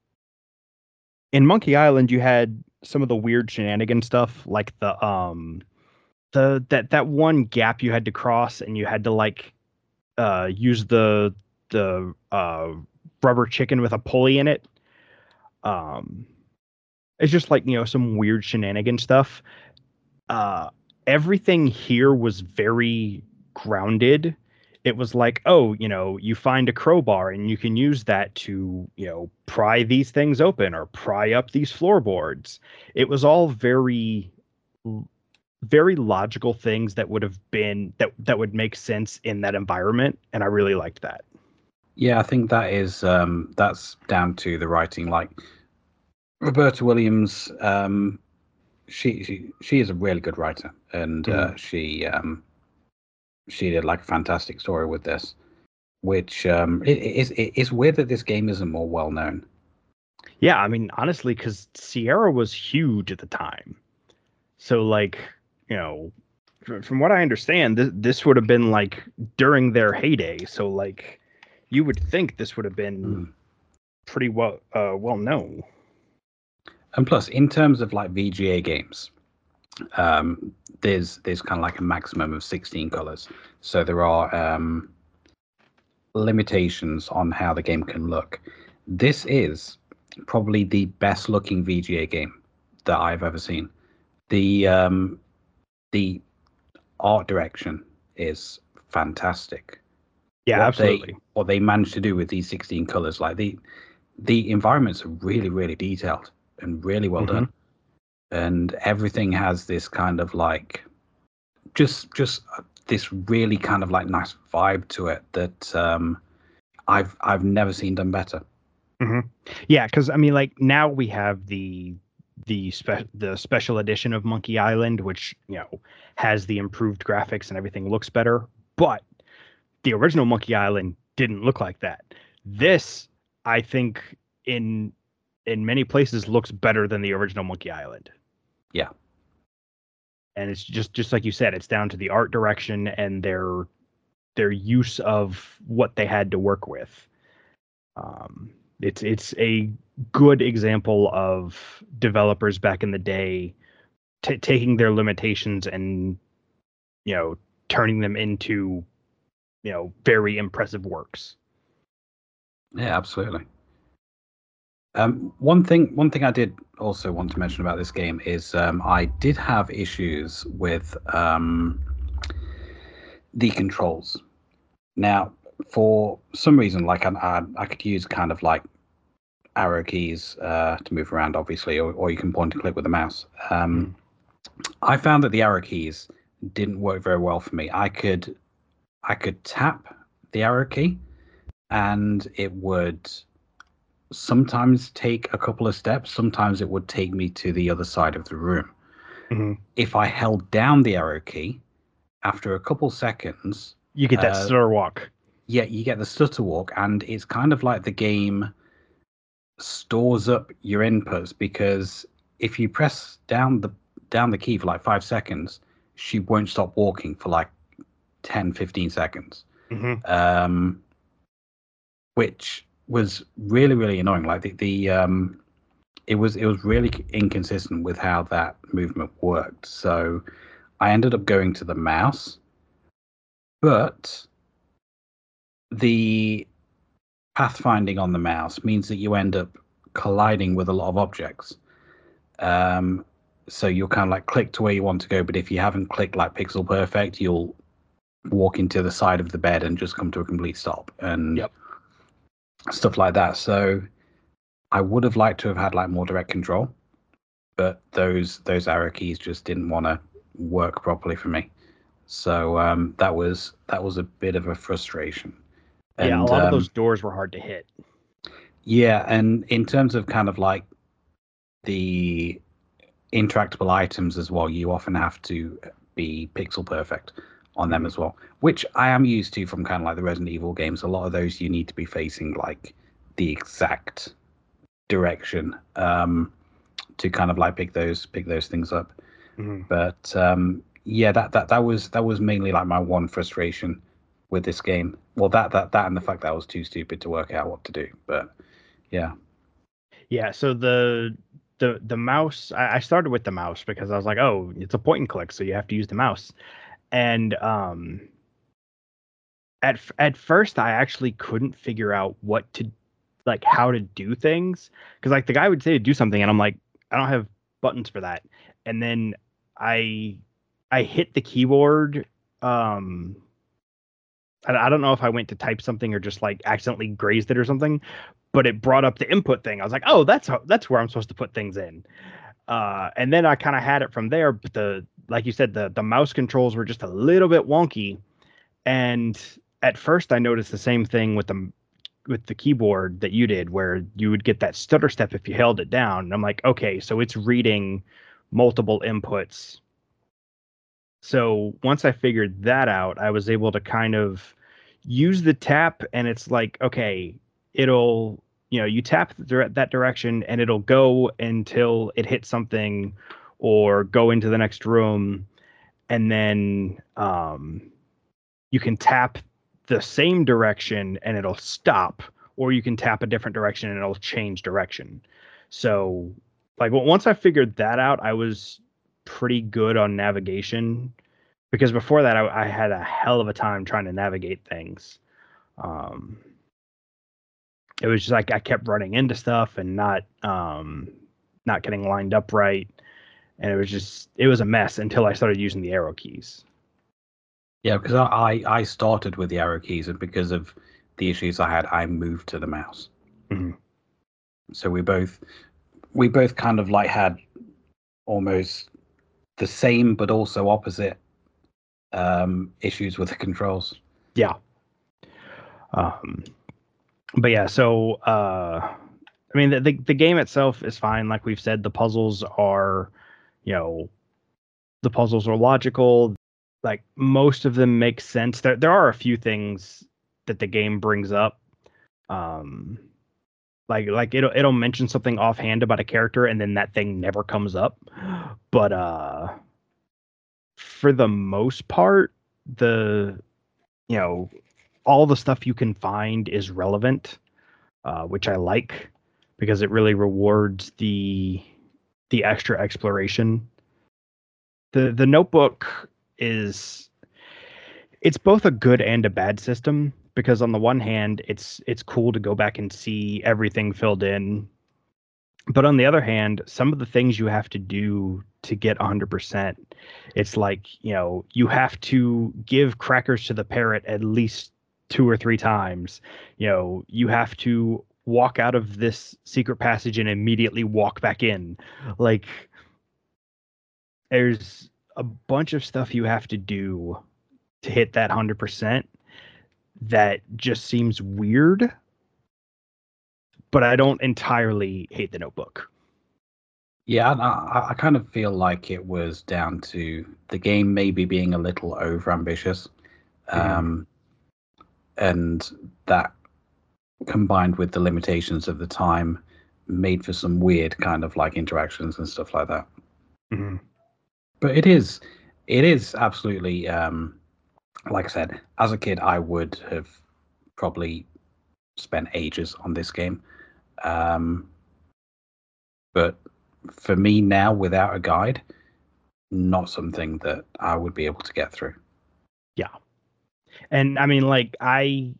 in Monkey Island you had some of the weird shenanigan stuff, like the um the that that one gap you had to cross and you had to like uh use the the uh rubber chicken with a pulley in it. Um it's just like, you know, some weird shenanigan stuff. Uh everything here was very grounded. It was like, oh, you know, you find a crowbar and you can use that to, you know, pry these things open or pry up these floorboards. It was all very very logical things that would have been that that would make sense in that environment, and I really liked that. Yeah, I think that is um, that's down to the writing. Like Roberta Williams, um, she, she she is a really good writer, and uh, she um, she did like a fantastic story with this. Which um, it, it's it, it's weird that this game isn't more well known. Yeah, I mean, honestly, because Sierra was huge at the time, so like, you know, fr- from what I understand, this this would have been like during their heyday. So like, you would think this would have been Mm. pretty well uh, well known. And plus, in terms of like V G A games, um, there's there's kind of like a maximum of sixteen colors. So there are um, limitations on how the game can look. This is probably the best looking V G A game that I've ever seen. The um, the art direction is fantastic. Yeah, What absolutely. they what they managed to do with these sixteen colors, like the the environments are really really detailed and really well Mhm. done, and everything has this kind of like just just this really kind of like nice vibe to it that um, I've I've never seen done better. hmm Yeah, because I mean, like now we have the the spe- the special edition of Monkey Island, which you know has the improved graphics and everything looks better. But the original Monkey Island didn't look like that. This, I think, in in many places looks better than the original Monkey Island. Yeah. And it's just just like you said, it's down to the art direction and their their use of what they had to work with. Um, it's it's a good example of developers back in the day t- taking their limitations and you know turning them into you know very impressive works. Yeah, absolutely. Um, one thing, one thing I did also want to mention about this game is um, I did have issues with um, the controls. Now, for some reason, like I, I, I could use kind of like arrow keys uh, to move around, obviously, or, or you can point and click with the mouse. Um, mm. I found that the arrow keys didn't work very well for me. I could, I could tap the arrow key, and it would sometimes take a couple of steps. Sometimes it would take me to the other side of the room. Mm-hmm. If I held down the arrow key, after a couple seconds, you get that uh, stutter walk. Yeah, you get the stutter walk, and it's kind of like the game stores up your inputs, because if you press down the down the key for like five seconds, she won't stop walking for like ten, fifteen seconds. Mm-hmm. Um, which was really, really annoying. Like the, the um, it was it was really inconsistent with how that movement worked. So I ended up going to the mouse, but the pathfinding on the mouse means that you end up colliding with a lot of objects. Um, so you'll kind of like click to where you want to go, but if you haven't clicked like pixel perfect, you'll walk into the side of the bed and just come to a complete stop and yep. stuff like that. So I would have liked to have had like more direct control, but those those arrow keys just didn't want to work properly for me. So um, that was that was a bit of a frustration. And, yeah, a lot um, of those doors were hard to hit. Yeah, and in terms of kind of like the interactable items as well, you often have to be pixel perfect on them as well, which I am used to from kind of like the Resident Evil games. A lot of those you need to be facing like the exact direction um, to kind of like pick those pick those things up. Mm-hmm. But um, yeah, that that that was that was mainly like my one frustration with this game. Well, that that that and the fact that I was too stupid to work out what to do. But yeah, yeah. So the the the mouse, I, I started with the mouse because I was like, oh, it's a point and click, so you have to use the mouse. And um, at at first, I actually couldn't figure out what to, like, how to do things, because like the guy would say to do something, and I'm like, I don't have buttons for that. And then I I hit the keyboard. Um, I, I don't know if I went to type something or just like accidentally grazed it or something, but it brought up the input thing. I was like, oh, that's how, that's where I'm supposed to put things in. Uh, and then I kind of had it from there. But the, like you said, the the mouse controls were just a little bit wonky. And at first, I noticed the same thing with the with the keyboard that you did, where you would get that stutter step if you held it down. And I'm like, okay, so it's reading multiple inputs. So once I figured that out, I was able to kind of use the tap, and it's like, okay, it'll, you know, you tap that direction and it'll go until it hits something or go into the next room. And then um, you can tap the same direction and it'll stop, or you can tap a different direction and it'll change direction. So like once I figured that out, I was pretty good on navigation, because before that I, I had a hell of a time trying to navigate things. Um, it was just like I kept running into stuff and not um, not getting lined up right, and it was just it was a mess until I started using the arrow keys. Yeah, because I I started with the arrow keys, and because of the issues I had, I moved to the mouse. Mm-hmm. So we both we both kind of like had almost the same but also opposite um, issues with the controls. Yeah. Um, but yeah, so uh, I mean, the, the the game itself is fine. Like we've said, the puzzles are, you know, the puzzles are logical. Like most of them make sense. There there are a few things that the game brings up. Um, like like it'll it'll mention something offhand about a character, and then that thing never comes up. But uh, for the most part, the you know, all the stuff you can find is relevant, uh, which I like, because it really rewards the the extra exploration. The the notebook is it's both a good and a bad system, because on the one hand, it's it's cool to go back and see everything filled in, But on the other hand, some of the things you have to do to get one hundred percent, it's like, you know, you have to give crackers to the parrot at least two or three times. You know, you have to walk out of this secret passage and immediately walk back in. Like, there's a bunch of stuff you have to do to hit that one hundred percent that just seems weird, but I don't entirely hate The Notebook. Yeah, I, I kind of feel like it was down to the game maybe being a little over ambitious. Um, mm-hmm. And that combined with the limitations of the time made for some weird kind of like interactions and stuff like that. Mm-hmm. But it is, it is absolutely, um, like I said, as a kid, I would have probably spent ages on this game. Um, but for me now, without a guide, not something that I would be able to get through. Yeah. And I mean, like, I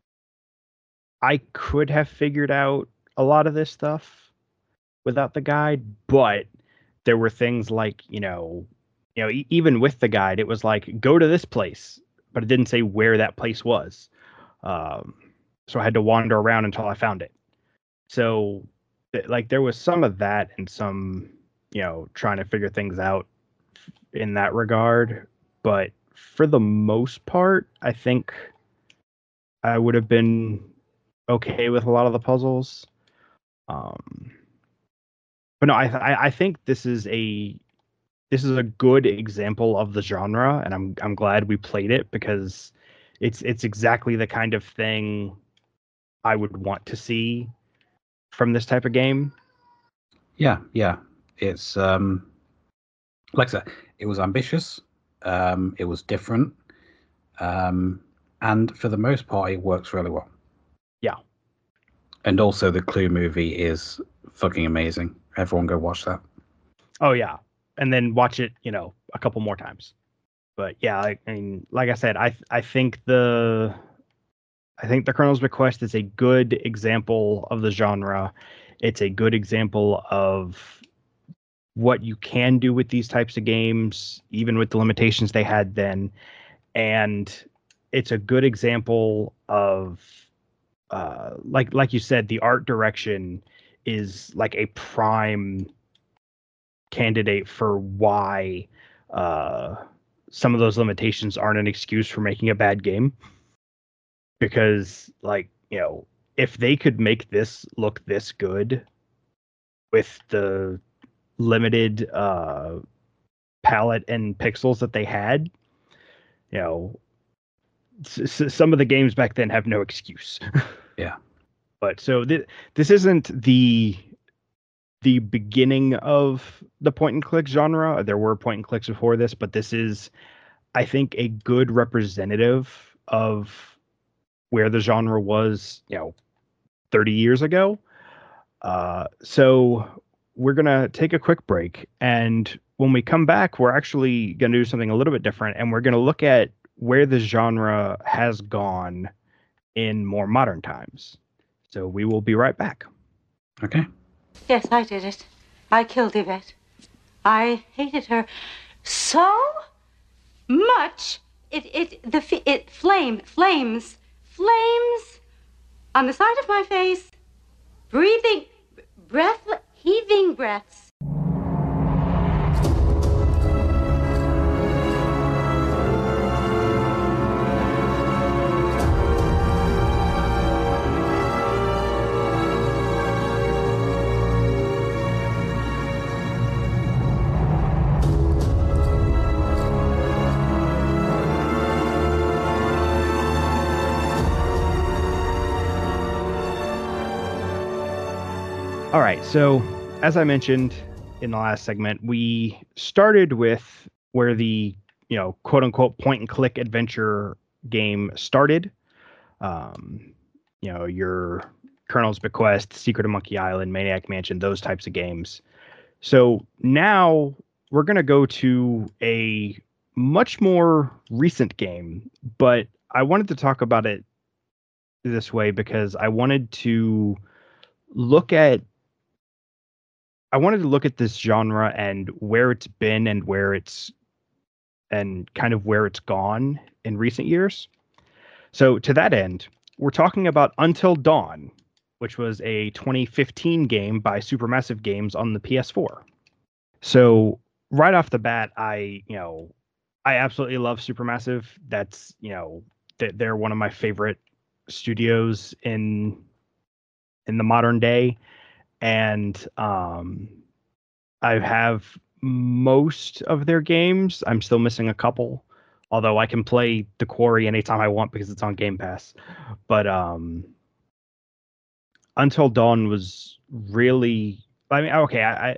I could have figured out a lot of this stuff without the guide, but there were things like, you know, you know, e- even with the guide, it was like, go to this place, but it didn't say where that place was. Um, so I had to wander around until I found it. So, like, there was some of that and some, you know, trying to figure things out in that regard. But for the most part, I think I would have been okay with a lot of the puzzles. Um, but no, I, I I think this is a this is a good example of the genre, and I'm I'm glad we played it because it's it's exactly the kind of thing I would want to see from this type of game. Yeah, yeah. It's um like I said, it was ambitious, um, it was different, um, and for the most part, it works really well. Yeah. And also, the Clue movie is fucking amazing. Everyone go watch that. Oh yeah, and then watch it, you know, a couple more times. But yeah, I, I mean, like I said, I I think the I think the Colonel's Bequest is a good example of the genre. It's a good example of what you can do with these types of games, even with the limitations they had then. And it's a good example of, uh, like like you said, the art direction is like a prime candidate for why uh, some of those limitations aren't an excuse for making a bad game. Because, like, you know, if they could make this look this good with the limited uh, palette and pixels that they had, you know, s- s- some of the games back then have no excuse. Yeah. But so th- this isn't the the beginning of the point and click genre. There were point and clicks before this, but this is, I think, a good representative of where the genre was, you know, thirty years ago. Uh, so we're going to take a quick break. And when we come back, we're actually going to do something a little bit different. And we're going to look at where the genre has gone in more modern times. So we will be right back. Okay. Yes, I did it. I killed Yvette. I hated her so much. It, it, the, it flamed, flames, flames on the side of my face, breathing, breath, heaving breaths. All right, so as I mentioned in the last segment, we started with where the, you know, quote unquote point and click adventure game started. Um, you know, your Colonel's Bequest, Secret of Monkey Island, Maniac Mansion, those types of games. So now we're going to go to a much more recent game, but I wanted to talk about it this way because I wanted to look at I wanted to look at this genre and where it's been and where it's and kind of where it's gone in recent years. So to that end, we're talking about Until Dawn, which was a twenty fifteen game by Supermassive Games on the P S four. So right off the bat, I, you know, I absolutely love Supermassive. That's, you know, they're one of my favorite studios in in the modern day. And um, I have most of their games. I'm still missing a couple, although I can play The Quarry anytime I want because it's on Game Pass. But um, Until Dawn was really, I mean, okay, I,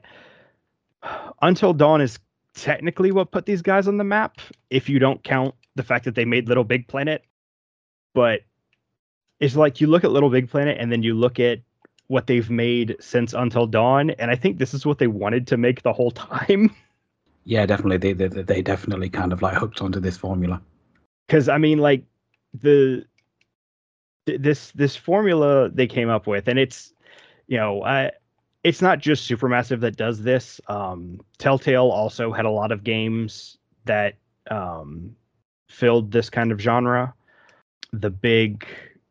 I Until Dawn is technically what put these guys on the map, if you don't count the fact that they made Little Big Planet. But it's like you look at Little Big Planet and then you look at what they've made since Until Dawn, and I think this is what they wanted to make the whole time. Yeah, definitely. They they, they definitely kind of like hooked onto this formula. Because I mean, like the th- this this formula they came up with, and it's, you know, I it's not just Supermassive that does this. Um, Telltale also had a lot of games that um, filled this kind of genre. The big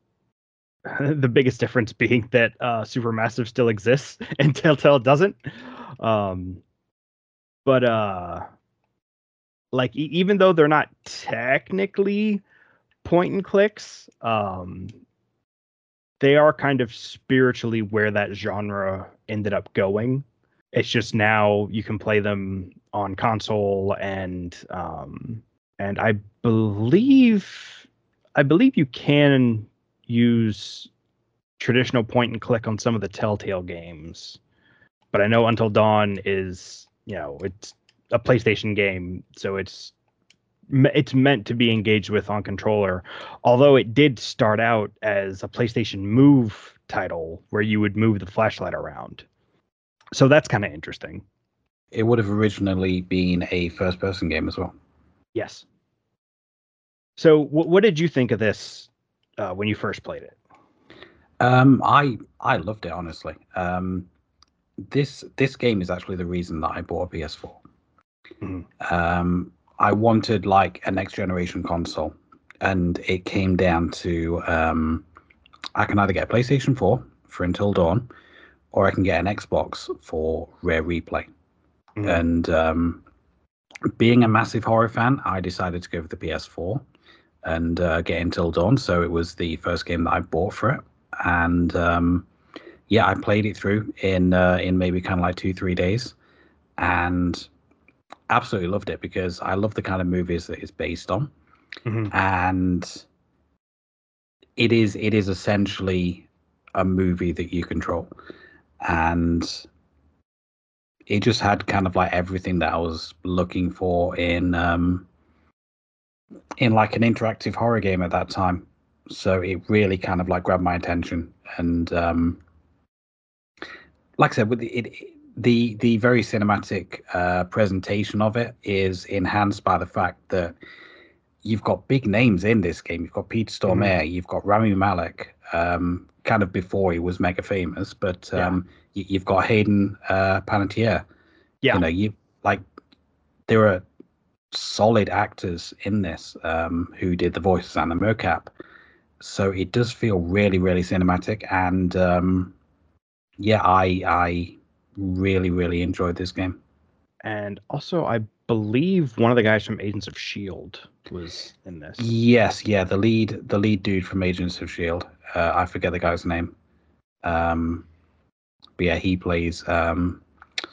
the biggest difference being that uh, Supermassive still exists and Telltale doesn't. Um, but uh, like e- even though they're not technically point and clicks, um, they are kind of spiritually where that genre ended up going. It's just now you can play them on console, and um, and I believe I believe you can use traditional point and click on some of the Telltale games. But I know Until Dawn is, you know, it's a PlayStation game, so it's it's meant to be engaged with on controller. Although it did start out as a PlayStation Move title where you would move the flashlight around. So that's kind of interesting. It would have originally been a first-person game as well. Yes. So what what did you think of this uh, when you first played it? Um, I I loved it, honestly. Um, this this game is actually the reason that I bought a P S four. Mm-hmm. Um, I wanted like a next generation console, and it came down to um, I can either get a PlayStation four for Until Dawn, or I can get an Xbox for Rare Replay. Mm-hmm. And um, being a massive horror fan, I decided to go for the P S four and uh, get Until Dawn. So it was the first game that I bought for it. And um, yeah, I played it through in uh, in maybe kind of like two, three days, and absolutely loved it because I love the kind of movies that it's based on. Mm-hmm. And it is it is essentially a movie that you control, and it just had kind of like everything that I was looking for in um, in like an interactive horror game at that time. So it really kind of like grabbed my attention, and um, like I said, with the, it, the the very cinematic uh, presentation of it is enhanced by the fact that you've got big names in this game. You've got Peter Stormare, mm-hmm. you've got Rami Malek, um, kind of before he was mega famous, but um, yeah. you, you've got Hayden uh, Panettiere. Yeah, you know, you like there are solid actors in this um, who did the voices and the mocap. So it does feel really, really cinematic, and um, yeah, I I really, really enjoyed this game. And also, I believe one of the guys from Agents of S H I E L D was in this. Yes, yeah, the lead the lead dude from Agents of S H I E L D. Uh, I forget the guy's name. Um, but yeah, he plays. Um,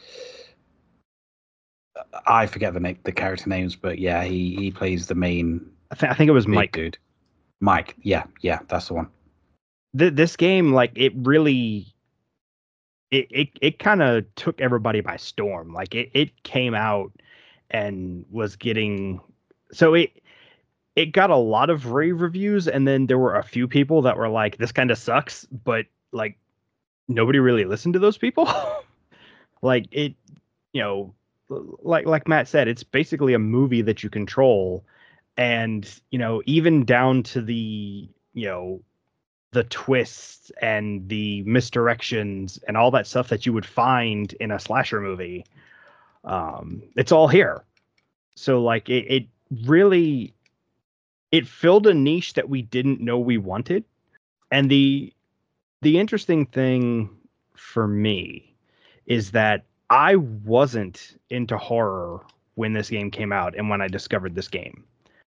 I forget the name, the character names, but yeah, he he plays the main. I think I think it was Mike. Dude. Mike, yeah, yeah, that's the one. Th- this game, like, it really, it it, it kind of took everybody by storm. Like, it, it came out and was getting, so it it got a lot of rave reviews, and then there were a few people that were like, this kind of sucks, but like nobody really listened to those people. Like, it, you know, like like Matt said, it's basically a movie that you control. And, you know, even down to the, you know, the twists and the misdirections and all that stuff that you would find in a slasher movie. Um, it's all here. So like it, it really, it filled a niche that we didn't know we wanted. And the, the interesting thing for me is that I wasn't into horror when this game came out and when I discovered this game.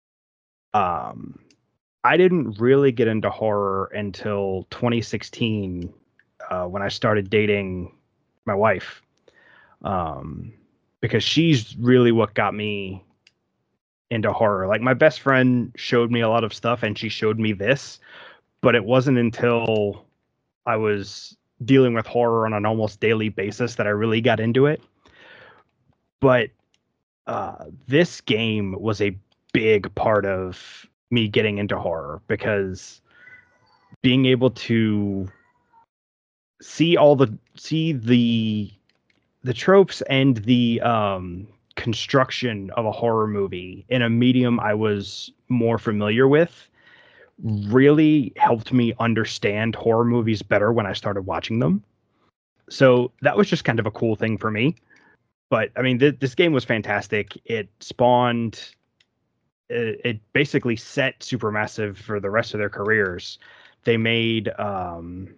Um, I didn't really get into horror until twenty sixteen, uh, when I started dating my wife, um, because she's really what got me into horror. Like my best friend showed me a lot of stuff, and she showed me this, but it wasn't until I was dealing with horror on an almost daily basis that I really got into it. But uh, this game was a big part of me getting into horror, because being able to see all the see the the tropes and the um construction of a horror movie in a medium I was more familiar with really helped me understand horror movies better when I started watching them. So that was just kind of a cool thing for me. But I mean, th- this game was fantastic. It spawned it basically set Supermassive for the rest of their careers. They made um,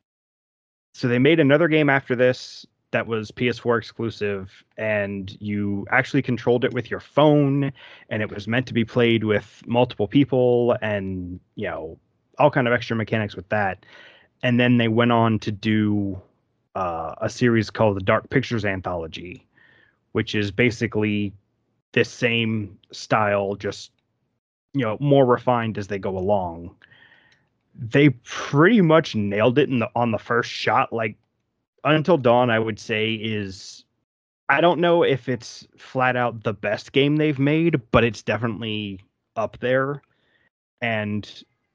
so they made another game after this that was P S four exclusive, and you actually controlled it with your phone, and it was meant to be played with multiple people, and you know, all kind of extra mechanics with that. And then they went on to do uh, a series called the Dark Pictures Anthology, which is basically this same style, just, you know, more refined as they go along. They pretty much nailed it in the on the first shot. Like Until Dawn, I would say, is, I don't know if it's flat out the best game they've made, but it's definitely up there. And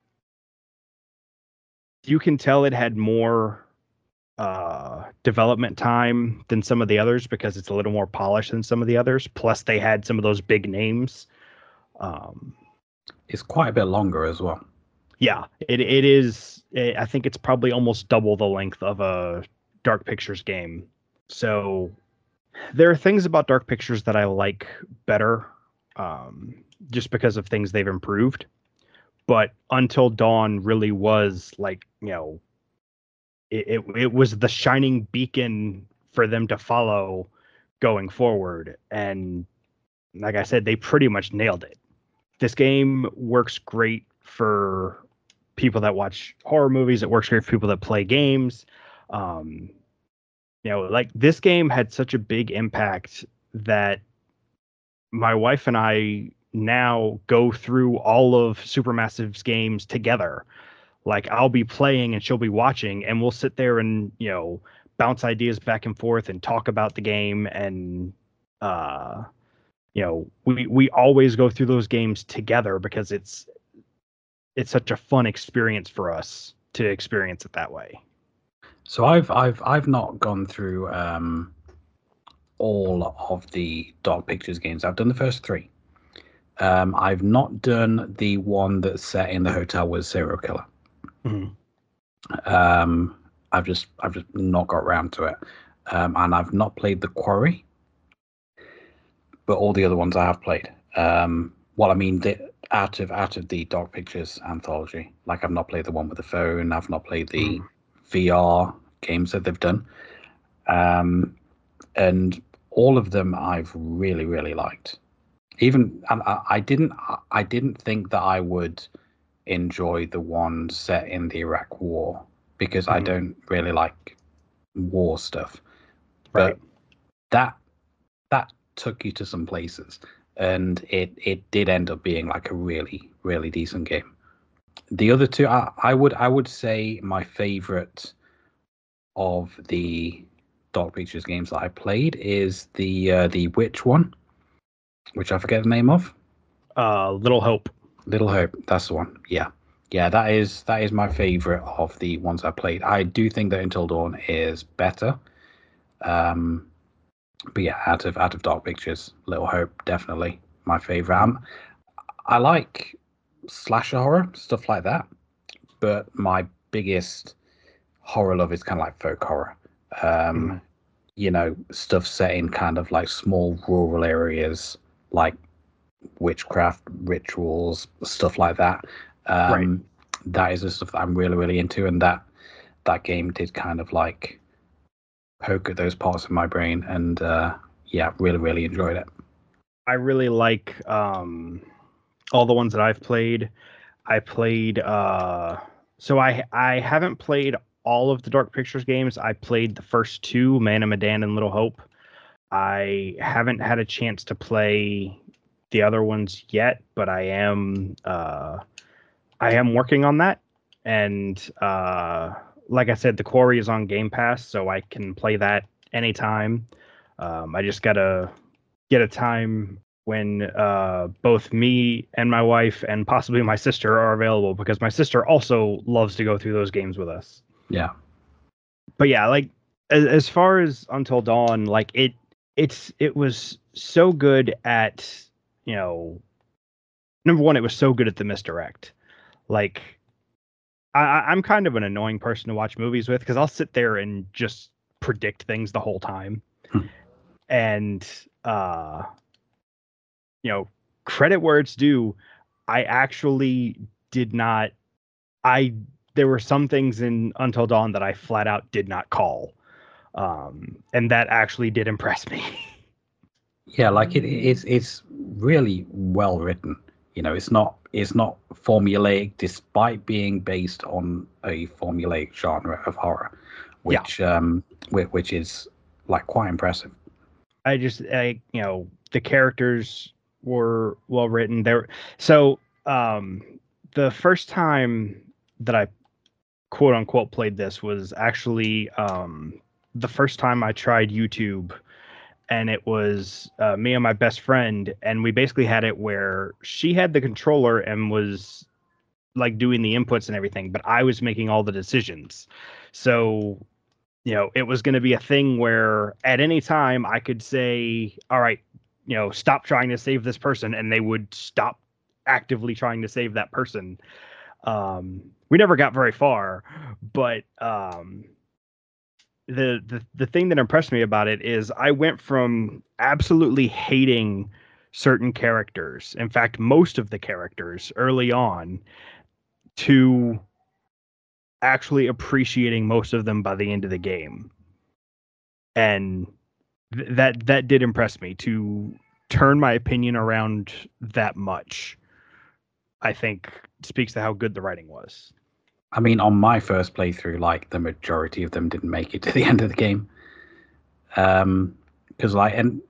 you can tell it had more uh development time than some of the others, because it's a little more polished than some of the others. Plus they had some of those big names. um It's quite a bit longer as well. yeah, it it is. I think it's probably almost double the length of a Dark Pictures game. So there are things about Dark Pictures that I like better, um just because of things they've improved. But Until Dawn really was like, you know, It, it it was the shining beacon for them to follow going forward. And like I said, they pretty much nailed it. This game works great for people that watch horror movies. It works great for people that play games. Um, you know, like this game had such a big impact that my wife and I now go through all of Supermassive's games together. Like I'll be playing and she'll be watching, and we'll sit there and, you know, bounce ideas back and forth and talk about the game. And, uh, you know, we, we always go through those games together because it's, it's such a fun experience for us to experience it that way. So I've, I've, I've not gone through, um, all of the Dark Pictures games. I've done the first three. Um, I've not done the one that's set in the hotel with serial killer. Mm-hmm. Um, I've just I've just not got around to it, um, and I've not played The Quarry, but all the other ones I have played. Um, well, I mean, the, out of out of the Dark Pictures anthology, like I've not played the one with the phone. I've not played the mm. V R games that they've done, um, and all of them I've really really liked. Even I, I didn't I didn't think that I would enjoy the one set in the Iraq War, because mm. I don't really like war stuff. Right. But that that took you to some places, and it it did end up being like a really really decent game. The other two, I, I would I would say my favorite of the Dark Pictures games that I played is the uh, the Witch one, which I forget the name of. Uh, Little Hope. Little Hope, that's the one. Yeah, yeah, that is that is my favorite of the ones I played. I do think that Until Dawn is better. Um, but yeah, out of out of Dark Pictures, Little Hope definitely my favorite. Um, I like slasher horror, stuff like that, but my biggest horror love is kind of like folk horror. Um, Mhm. You know, stuff set in kind of like small rural areas, like witchcraft rituals, stuff like that. Um, Right. That is the stuff that I'm really, really into, and that that game did kind of like poke at those parts of my brain, and uh, yeah, really, really enjoyed it. I really like um, all the ones that I've played. I played uh, so I I haven't played all of the Dark Pictures games. I played the first two, Man of Medan and Little Hope. I haven't had a chance to play the other ones yet, but I am uh, I am working on that. And uh, like I said, The Quarry is on Game Pass, so I can play that anytime. Um, I just gotta get a time when uh, both me and my wife and possibly my sister are available, because my sister also loves to go through those games with us. Yeah. But yeah, like as, as far as Until Dawn, like it it's it was so good at, you know, number one, it was so good at the misdirect. Like I, I- I'm kind of an annoying person to watch movies with, because I'll sit there and just predict things the whole time. Hmm. And uh you know, credit where it's due, I actually did not I there were some things in Until Dawn that I flat out did not call. Um and that actually did impress me. Yeah, like it, it's it's really well written. You know, it's not it's not formulaic, despite being based on a formulaic genre of horror, Yeah. which um which, which is like quite impressive. I just I you know, the characters were well written. There so um the first time that I quote unquote played this was actually um the first time I tried YouTube, and it was uh, me and my best friend, and we basically had it where she had the controller and was like doing the inputs and everything, but I was making all the decisions. So you know, it was going to be a thing where at any time I could say, all right, you know, stop trying to save this person, and they would stop actively trying to save that person. Um, we never got very far, but um, the, the the thing that impressed me about it is I went from absolutely hating certain characters, in fact, most of the characters early on, to actually appreciating most of them by the end of the game. And th- that that did impress me. To turn my opinion around that much, I think speaks to how good the writing was. I mean, on my first playthrough, like the majority of them didn't make it to the end of the game. Um, because like, and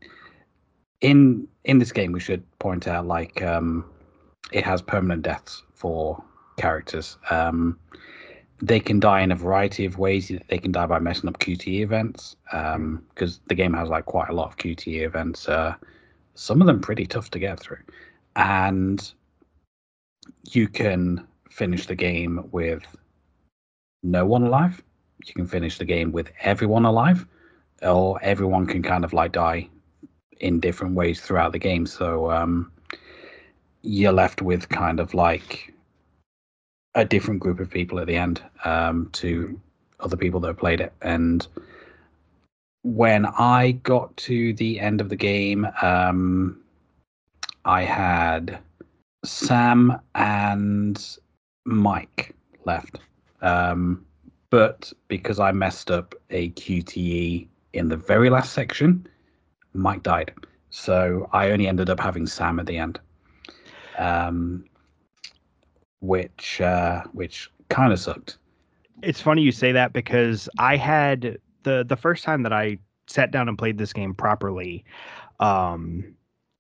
in in this game, we should point out like um, it has permanent deaths for characters. Um, they can die in a variety of ways. They can die by messing up Q T E events, um, because the game has like quite a lot of Q T E events. Uh, some of them pretty tough to get through, and you can finish the game with no one alive. You can finish the game with everyone alive, or everyone can kind of like die in different ways throughout the game. So um, you're left with kind of like a different group of people at the end, um, to other people that have played it. And when I got to the end of the game, um, I had Sam and Mike left. Um, but because I messed up a Q T E in the very last section, Mike died. So I only ended up having Sam at the end. Um, which uh, which kind of sucked. It's funny you say that, because I had the the first time that I sat down and played this game properly, um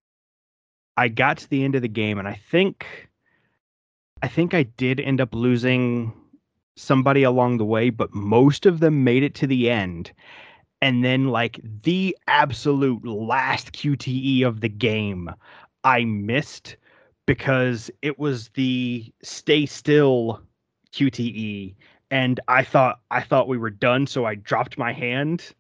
I got to the end of the game, and I think I think I did end up losing somebody along the way, but most of them made it to the end. And then like the absolute last Q T E of the game I missed, because it was the stay still Q T E, and I thought I thought we were done, so I dropped my hand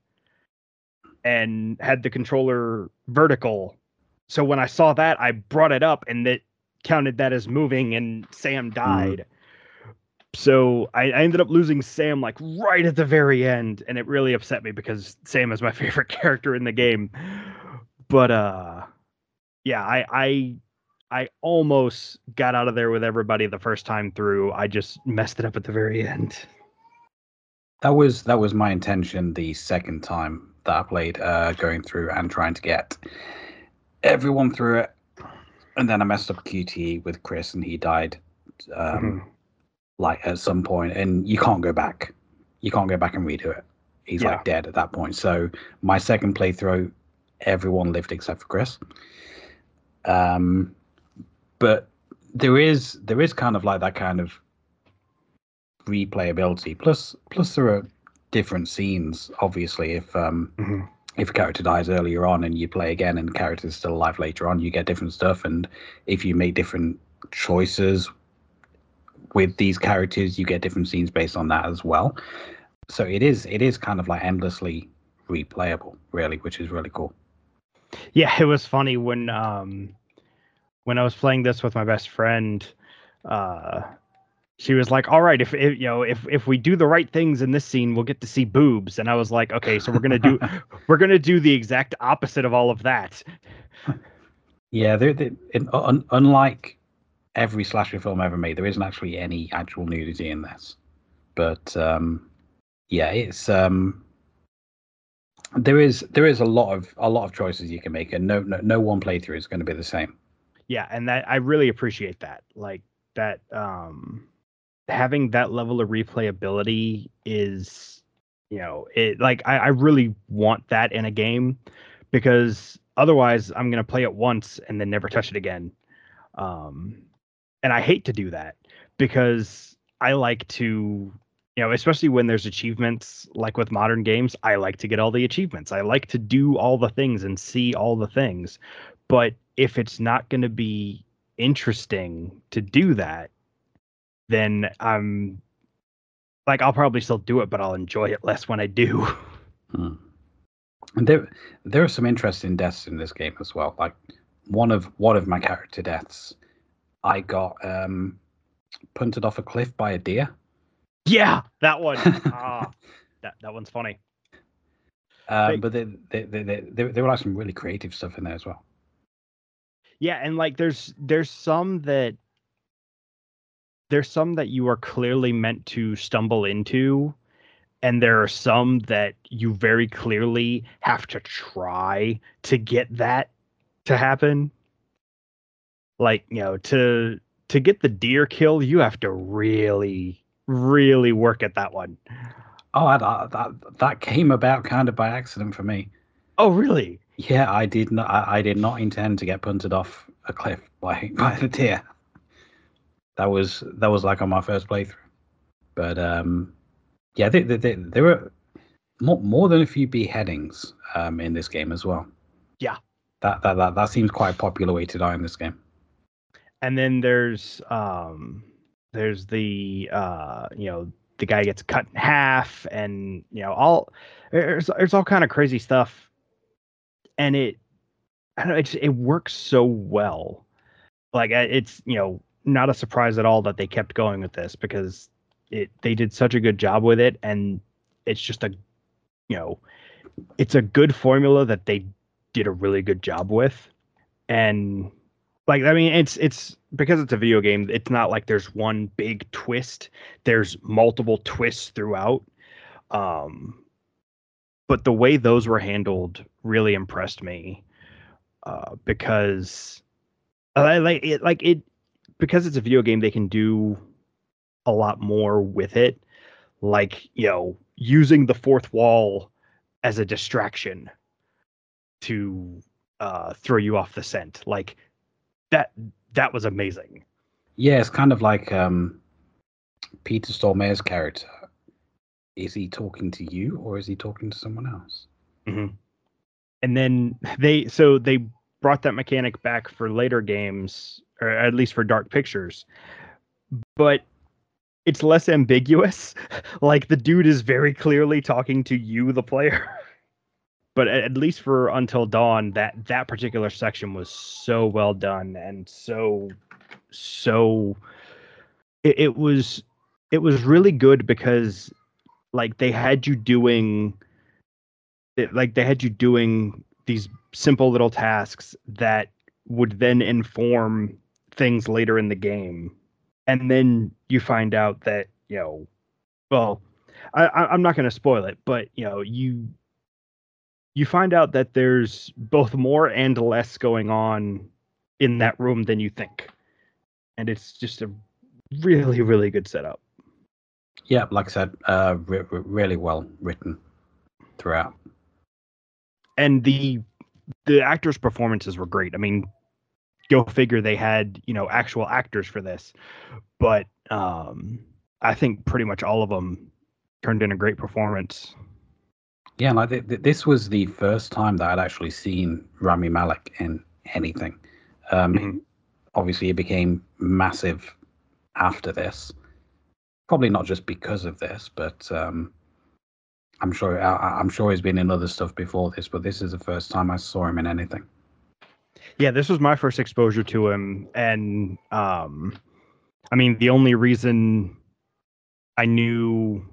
and had the controller vertical. So when I saw that, I brought it up, and it counted that as moving, and Sam died. So I, I ended up losing Sam like right at the very end, and it really upset me because Sam is my favorite character in the game. But uh, yeah, I I I almost got out of there with everybody the first time through. I just messed it up at the very end. That was that was my intention the second time that I played, uh, going through and trying to get everyone through it, and then I messed up Q T E with Chris, and he died. Um, Mhm. Like at some point, and you can't go back. You can't go back and redo it. He's Yeah. like dead at that point. So my second playthrough, everyone lived except for Chris. Um, but there is there is kind of like that kind of replayability. Plus, plus there are different scenes. Obviously, if um, Mhm. if a character dies earlier on and you play again, and the character is still alive later on, you get different stuff. And if you make different choices with these characters, you get different scenes based on that as well. So it is it is kind of like endlessly replayable, really, which is really cool. Yeah, it was funny when um when I was playing this with my best friend. Uh, she was like, "All right, if, if you know if if we do the right things in this scene, we'll get to see boobs." And I was like, "Okay, so we're gonna do we're gonna do the exact opposite of all of that." Yeah, they're, they're, in, un, unlike every slasher film ever made, there isn't actually any actual nudity in this. But um, yeah, it's um, there is there is a lot of a lot of choices you can make, and no no, no one playthrough is going to be the same. Yeah, and that I really appreciate that. Like that um having that level of replayability is, you know, it like I, I really want that in a game, because otherwise I'm gonna play it once and then never touch it again. Um and I hate to do that because I like to, you know, especially when there's achievements like with modern games, I like to get all the achievements. I like to do all the things and see all the things. But if it's not going to be interesting to do that, then I'm like, I'll probably still do it, but I'll enjoy it less when I do. Hmm. And there there are some interesting deaths in this game as well. Like one of one of my character deaths, I got um, punted off a cliff by a deer. Yeah, that one. Ah, that that one's funny. Um, They- but they, they, they, they, there there were like some really creative stuff in there as well. Yeah, and like there's there's some that there's some that you are clearly meant to stumble into, and there are some that you very clearly have to try to get that to happen. Like, you know, to to get the deer kill, you have to really really work at that one. Oh, I, I, that that came about kind of by accident for me. Oh, really? Yeah, I did not. I, I did not intend to get punted off a cliff by by the deer. That was that was like on my first playthrough. But um, yeah, they, they, they, there were more, more than a few beheadings um, in this game as well. Yeah. That, that that that seems quite a popular way to die in this game. And then there's um there's the uh you know, the guy gets cut in half, and you know, all there's there's all kind of crazy stuff. And it I don't know, it just, it works so well. Like I- it's, you know, not a surprise at all that they kept going with this, because it they did such a good job with it, and it's just a, you know, it's a good formula that they did a really good job with. And like, I mean, it's it's because it's a video game, it's not like there's one big twist. There's multiple twists throughout. Um but the way those were handled really impressed me, uh because I like it like it because it's a video game, they can do a lot more with it, like, you know, using the fourth wall as a distraction to uh throw you off the scent. Like that that was amazing. Yeah, it's kind of like um, Peter Stormare's character. Is he talking to you or is he talking to someone else? Mm-hmm. And then they so they brought that mechanic back for later games, or at least for Dark Pictures, but it's less ambiguous. Like the dude is very clearly talking to you, the player. But at least for Until Dawn, that that particular section was so well done, and so so it, it was it was really good because like they had you doing it, like they had you doing these simple little tasks that would then inform things later in the game. And then you find out that, you know, well, I, I- I'm not going to spoil it, but you know, you you find out that there's both more and less going on in that room than you think, and it's just a really, really good setup. Yeah, like I said, uh, re- re- really well written throughout. And the the actors' performances were great. I mean, go figure, they had, you know, actual actors for this, but um, I think pretty much all of them turned in a great performance. Yeah, like th- th- this was the first time that I'd actually seen Rami Malek in anything. Um, Mhm. Obviously, it became massive after this. Probably not just because of this, but um, I'm sure I, I'm sure he's been in other stuff before this. But this is the first time I saw him in anything. Yeah, this was my first exposure to him, and um, I mean, the only reason I knew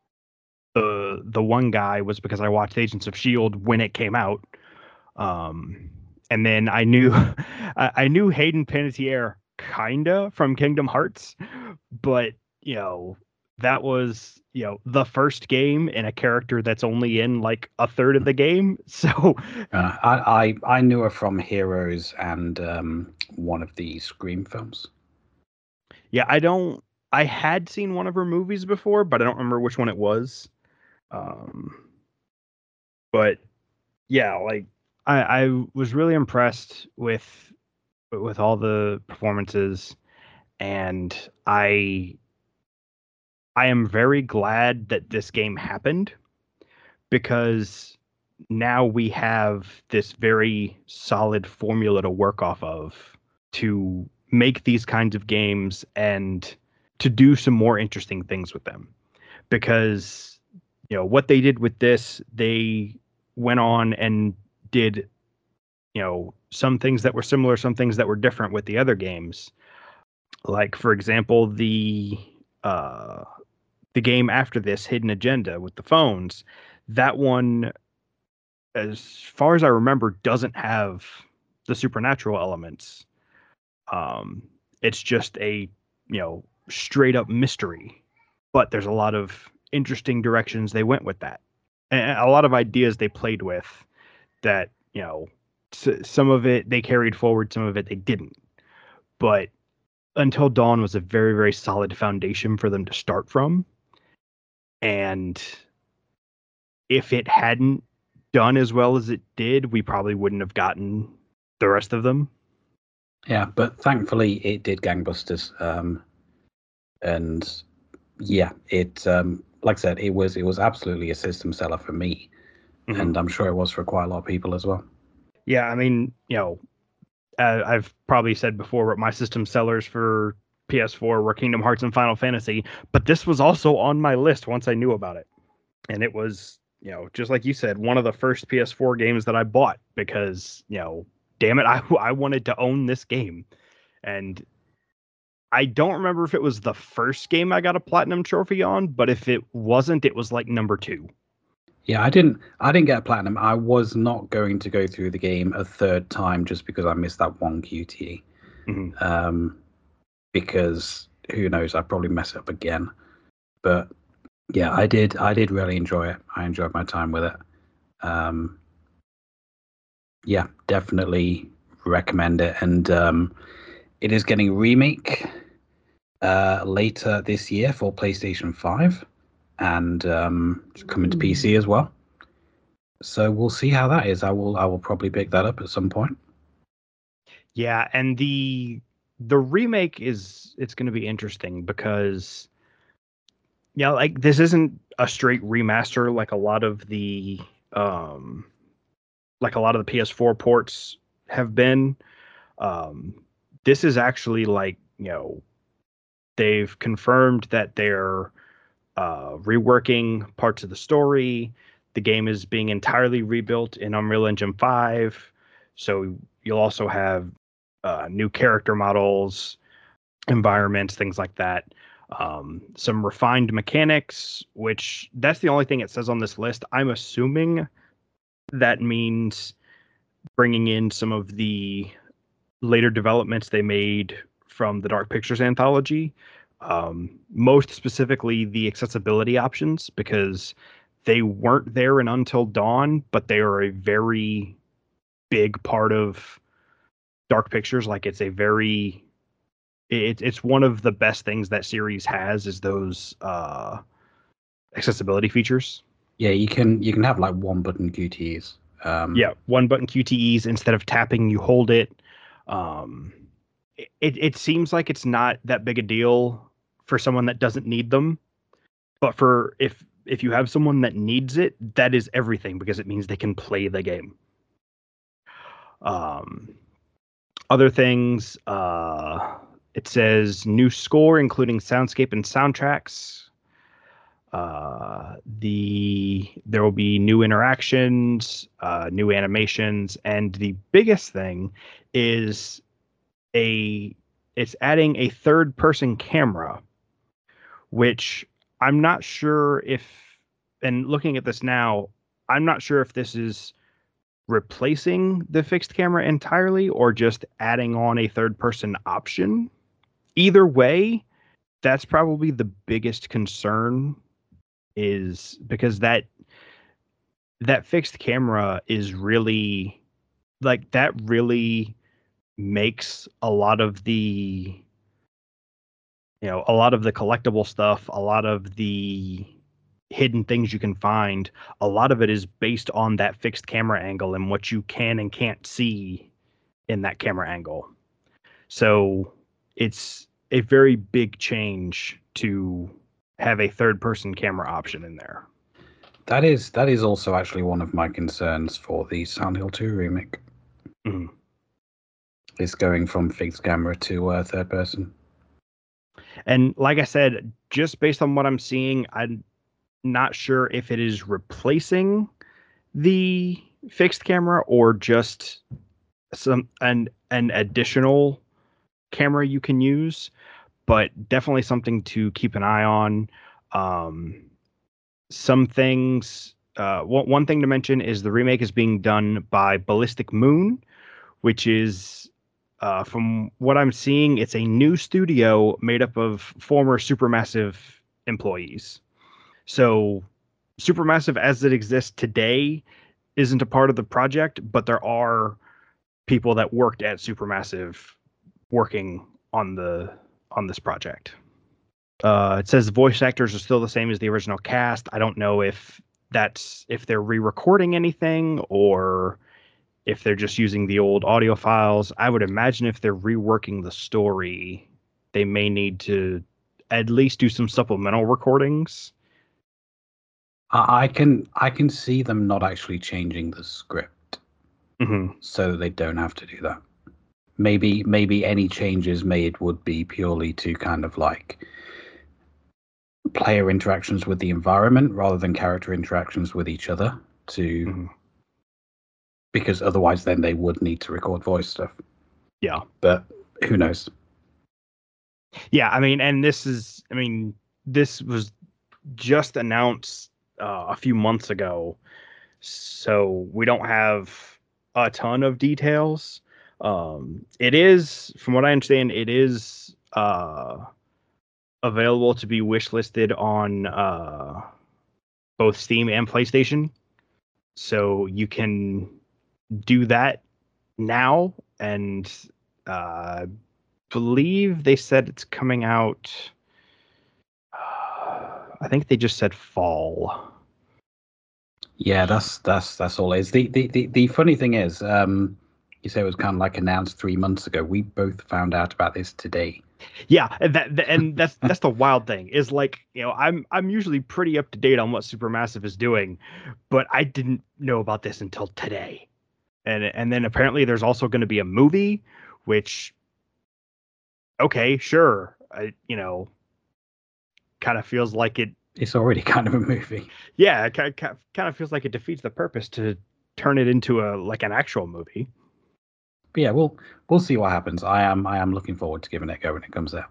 the the one guy was because I watched Agents of S H I E L D when it came out, um, and then I knew I, I knew Hayden Panettiere kinda from Kingdom Hearts, but you know that was you know the first game and a character that's only in like a third of the game, so Uh, I, I I knew her from Heroes and um, one of the Scream films. yeah, I don't. I had seen one of her movies before, but I don't remember which one it was. Um, but yeah, like I, I was really impressed with with all the performances, and I I am very glad that this game happened because now we have this very solid formula to work off of to make these kinds of games and to do some more interesting things with them. Because you know what they did with this, they went on and did you know some things that were similar, some things that were different with the other games. Like for example, the uh, the game after this, Hidden Agenda with the phones, that one, as far as I remember, doesn't have the supernatural elements. Um, it's just a you know straight up mystery, but there's a lot of interesting directions they went with that, and a lot of ideas they played with that you know s- some of it they carried forward, some of it they didn't. But Until Dawn was a very, very solid foundation for them to start from, and if it hadn't done as well as it did, we probably wouldn't have gotten the rest of them. Yeah, but thankfully it did gangbusters. Um, and yeah, it um, like I said, it was it was absolutely a system seller for me, Mhm. and I'm sure it was for quite a lot of people as well. Yeah, I mean, you know, uh, I've probably said before, but my system sellers for P S four were Kingdom Hearts and Final Fantasy, but this was also on my list once I knew about it. And it was, you know, just like you said, one of the first P S four games that I bought because, you know, damn it, I, I wanted to own this game. And I don't remember if it was the first game I got a platinum trophy on, but if it wasn't, it was like number two. Yeah, I didn't I didn't get platinum. I was not going to go through the game a third time just because I missed that one Q T E. Mm-hmm. Um, because who knows, I'd probably mess it up again. But yeah, I did I did really enjoy it. I enjoyed my time with it. Um, yeah, definitely recommend it. And um, it is getting a remake uh, later this year for PlayStation five, and um, it's coming to P C as well. So we'll see how that is. I will I will probably pick that up at some point. Yeah, and the the remake is it's going to be interesting because yeah, like this isn't a straight remaster like a lot of the um like a lot of the P S four ports have been. Um this is actually like, you know, they've confirmed that they're uh reworking parts of the story. The game is being entirely rebuilt in Unreal Engine five. So you'll also have uh, new character models, environments, things like that. Um, some refined mechanics, which that's the only thing it says on this list. I'm assuming that means bringing in some of the later developments they made from the Dark Pictures anthology, um, most specifically the accessibility options, because they weren't there in Until Dawn, but they are a very big part of Dark Pictures. Like it's a very, it, it's one of the best things that series has is those uh, accessibility features. Yeah, you can you can have like one button Q T Es. Um, Yeah, one button Q T Es. Instead of tapping, you hold it. Um, it, it seems like it's not that big a deal for someone that doesn't need them. But for if if you have someone that needs it, that is everything because it means they can play the game. Um, other things, uh, it says new score, including soundscape and soundtracks. Uh, the there will be new interactions, uh, new animations, and the biggest thing is a it's adding a third person camera, which I'm not sure if, and looking at this now, I'm not sure if this is replacing the fixed camera entirely or just adding on a third person option. Either way, that's probably the biggest concern, is because that that fixed camera is really like that really makes a lot of the you know a lot of the collectible stuff, a lot of the hidden things you can find, a lot of it is based on that fixed camera angle and what you can and can't see in that camera angle. So it's a very big change to have a third person camera option in there. That is that is also actually one of my concerns for the Silent Hill two remake. Mm. Is going from fixed camera to uh, third person. And like I said, just based on what I'm seeing, I'm not sure if it is replacing the fixed camera or just some an an additional camera you can use, but definitely something to keep an eye on. Um, some things, uh, one, one thing to mention is the remake is being done by Ballistic Moon, which is, uh, from what I'm seeing, it's a new studio made up of former Supermassive employees. So Supermassive as it exists today isn't a part of the project, but there are people that worked at Supermassive working on the on this project. Uh, it says the voice actors are still the same as the original cast. I don't know if that's if they're re-recording anything or if they're just using the old audio files. I would imagine if they're reworking the story, they may need to at least do some supplemental recordings. I, I can I can see them not actually changing the script, mm-hmm. so they don't have to do that. Maybe maybe any changes made would be purely to kind of like player interactions with the environment rather than character interactions with each other to mm-hmm. because otherwise then they would need to record voice stuff. Yeah. But who knows? Yeah, I mean, and this is I mean, this was just announced uh, a few months ago. So we don't have a ton of details. Um, it is, from what I understand, it is uh, available to be wishlisted on uh, both Steam and PlayStation. So you can do that now. And uh, I believe they said it's coming out. Uh, I think they just said fall. Yeah, that's that's that's all it is. The the the, the funny thing is, um, you say it was kind of like announced three months ago. We both found out about this today. Yeah, and that and that's that's the wild thing is like, you know, I'm I'm usually pretty up to date on what Supermassive is doing, but I didn't know about this until today. And and then apparently there's also going to be a movie, which okay, sure, I, you know, kind of feels like it. It's already kind of a movie. Yeah, it kind of feels like it defeats the purpose to turn it into a like an actual movie. But yeah, we'll we'll see what happens. I am I am looking forward to giving it a go when it comes out.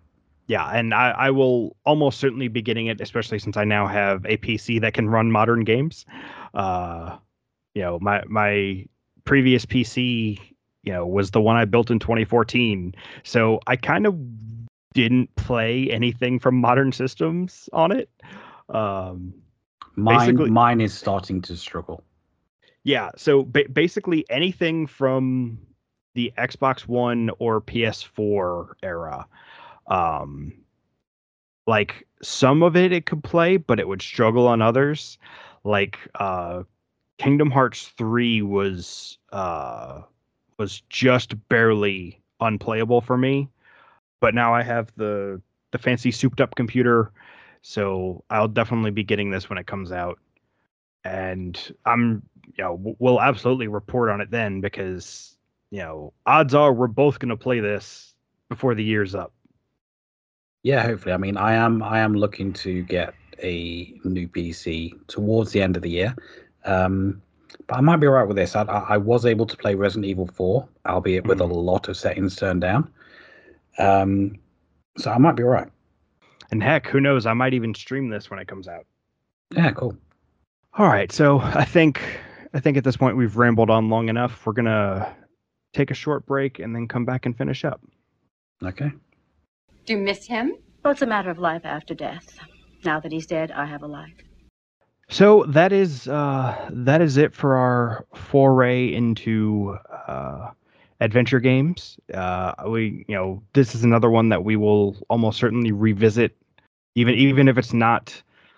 Yeah, and I, I will almost certainly be getting it, especially since I now have a P C that can run modern games. Uh, you know, my my previous P C, you know, was the one I built in twenty fourteen, so I kind of didn't play anything from modern systems on it. Um, Mine, basically, mine is starting to struggle. yeah, so ba- basically anything from the Xbox One or P S four era. Um, like some of it it could play, but it would struggle on others. Like uh Kingdom Hearts three was uh was just barely unplayable for me, but now I have the the fancy souped up computer, so I'll definitely be getting this when it comes out. And I'm, you know, w- we'll absolutely report on it then because, you know, odds are we're both going to play this before the year's up. Yeah, hopefully. I mean, I am I am looking to get a new P C towards the end of the year. Um, but I might be all right with this. I, I, I was able to play Resident Evil four, albeit with a Mm. lot of settings turned down. Um, so I might be all right. And heck, who knows? I might even stream this when it comes out. Yeah, cool. All right, so I think I think at this point we've rambled on long enough. We're gonna take a short break and then come back and finish up. Okay. Do you miss him? Well, it's a matter of life after death. Now that he's dead, I have a life. So that is uh, that is it for our foray into uh, adventure games. Uh, we, you know, this is another one that we will almost certainly revisit, even even if it's not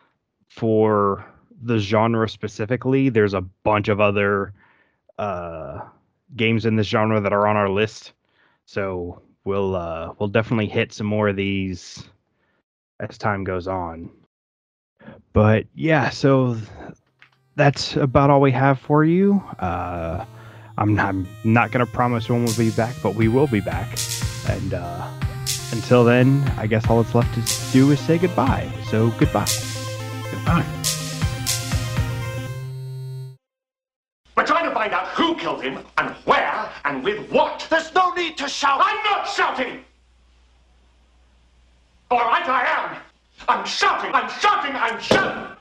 for the genre specifically. There's a bunch of other uh, games in this genre that are on our list, so we'll uh, we'll definitely hit some more of these as time goes on. But yeah, so that's about all we have for you. Uh, I'm, I'm not going to promise when we'll be back, but we will be back. And uh, until then, I guess all that's left to do is say goodbye. So goodbye. Goodbye. We're trying to find out who killed him, and where, and with what. There's no need to shout. I'm not shouting! All right, I am. I'm shouting, I'm shouting, I'm shouting!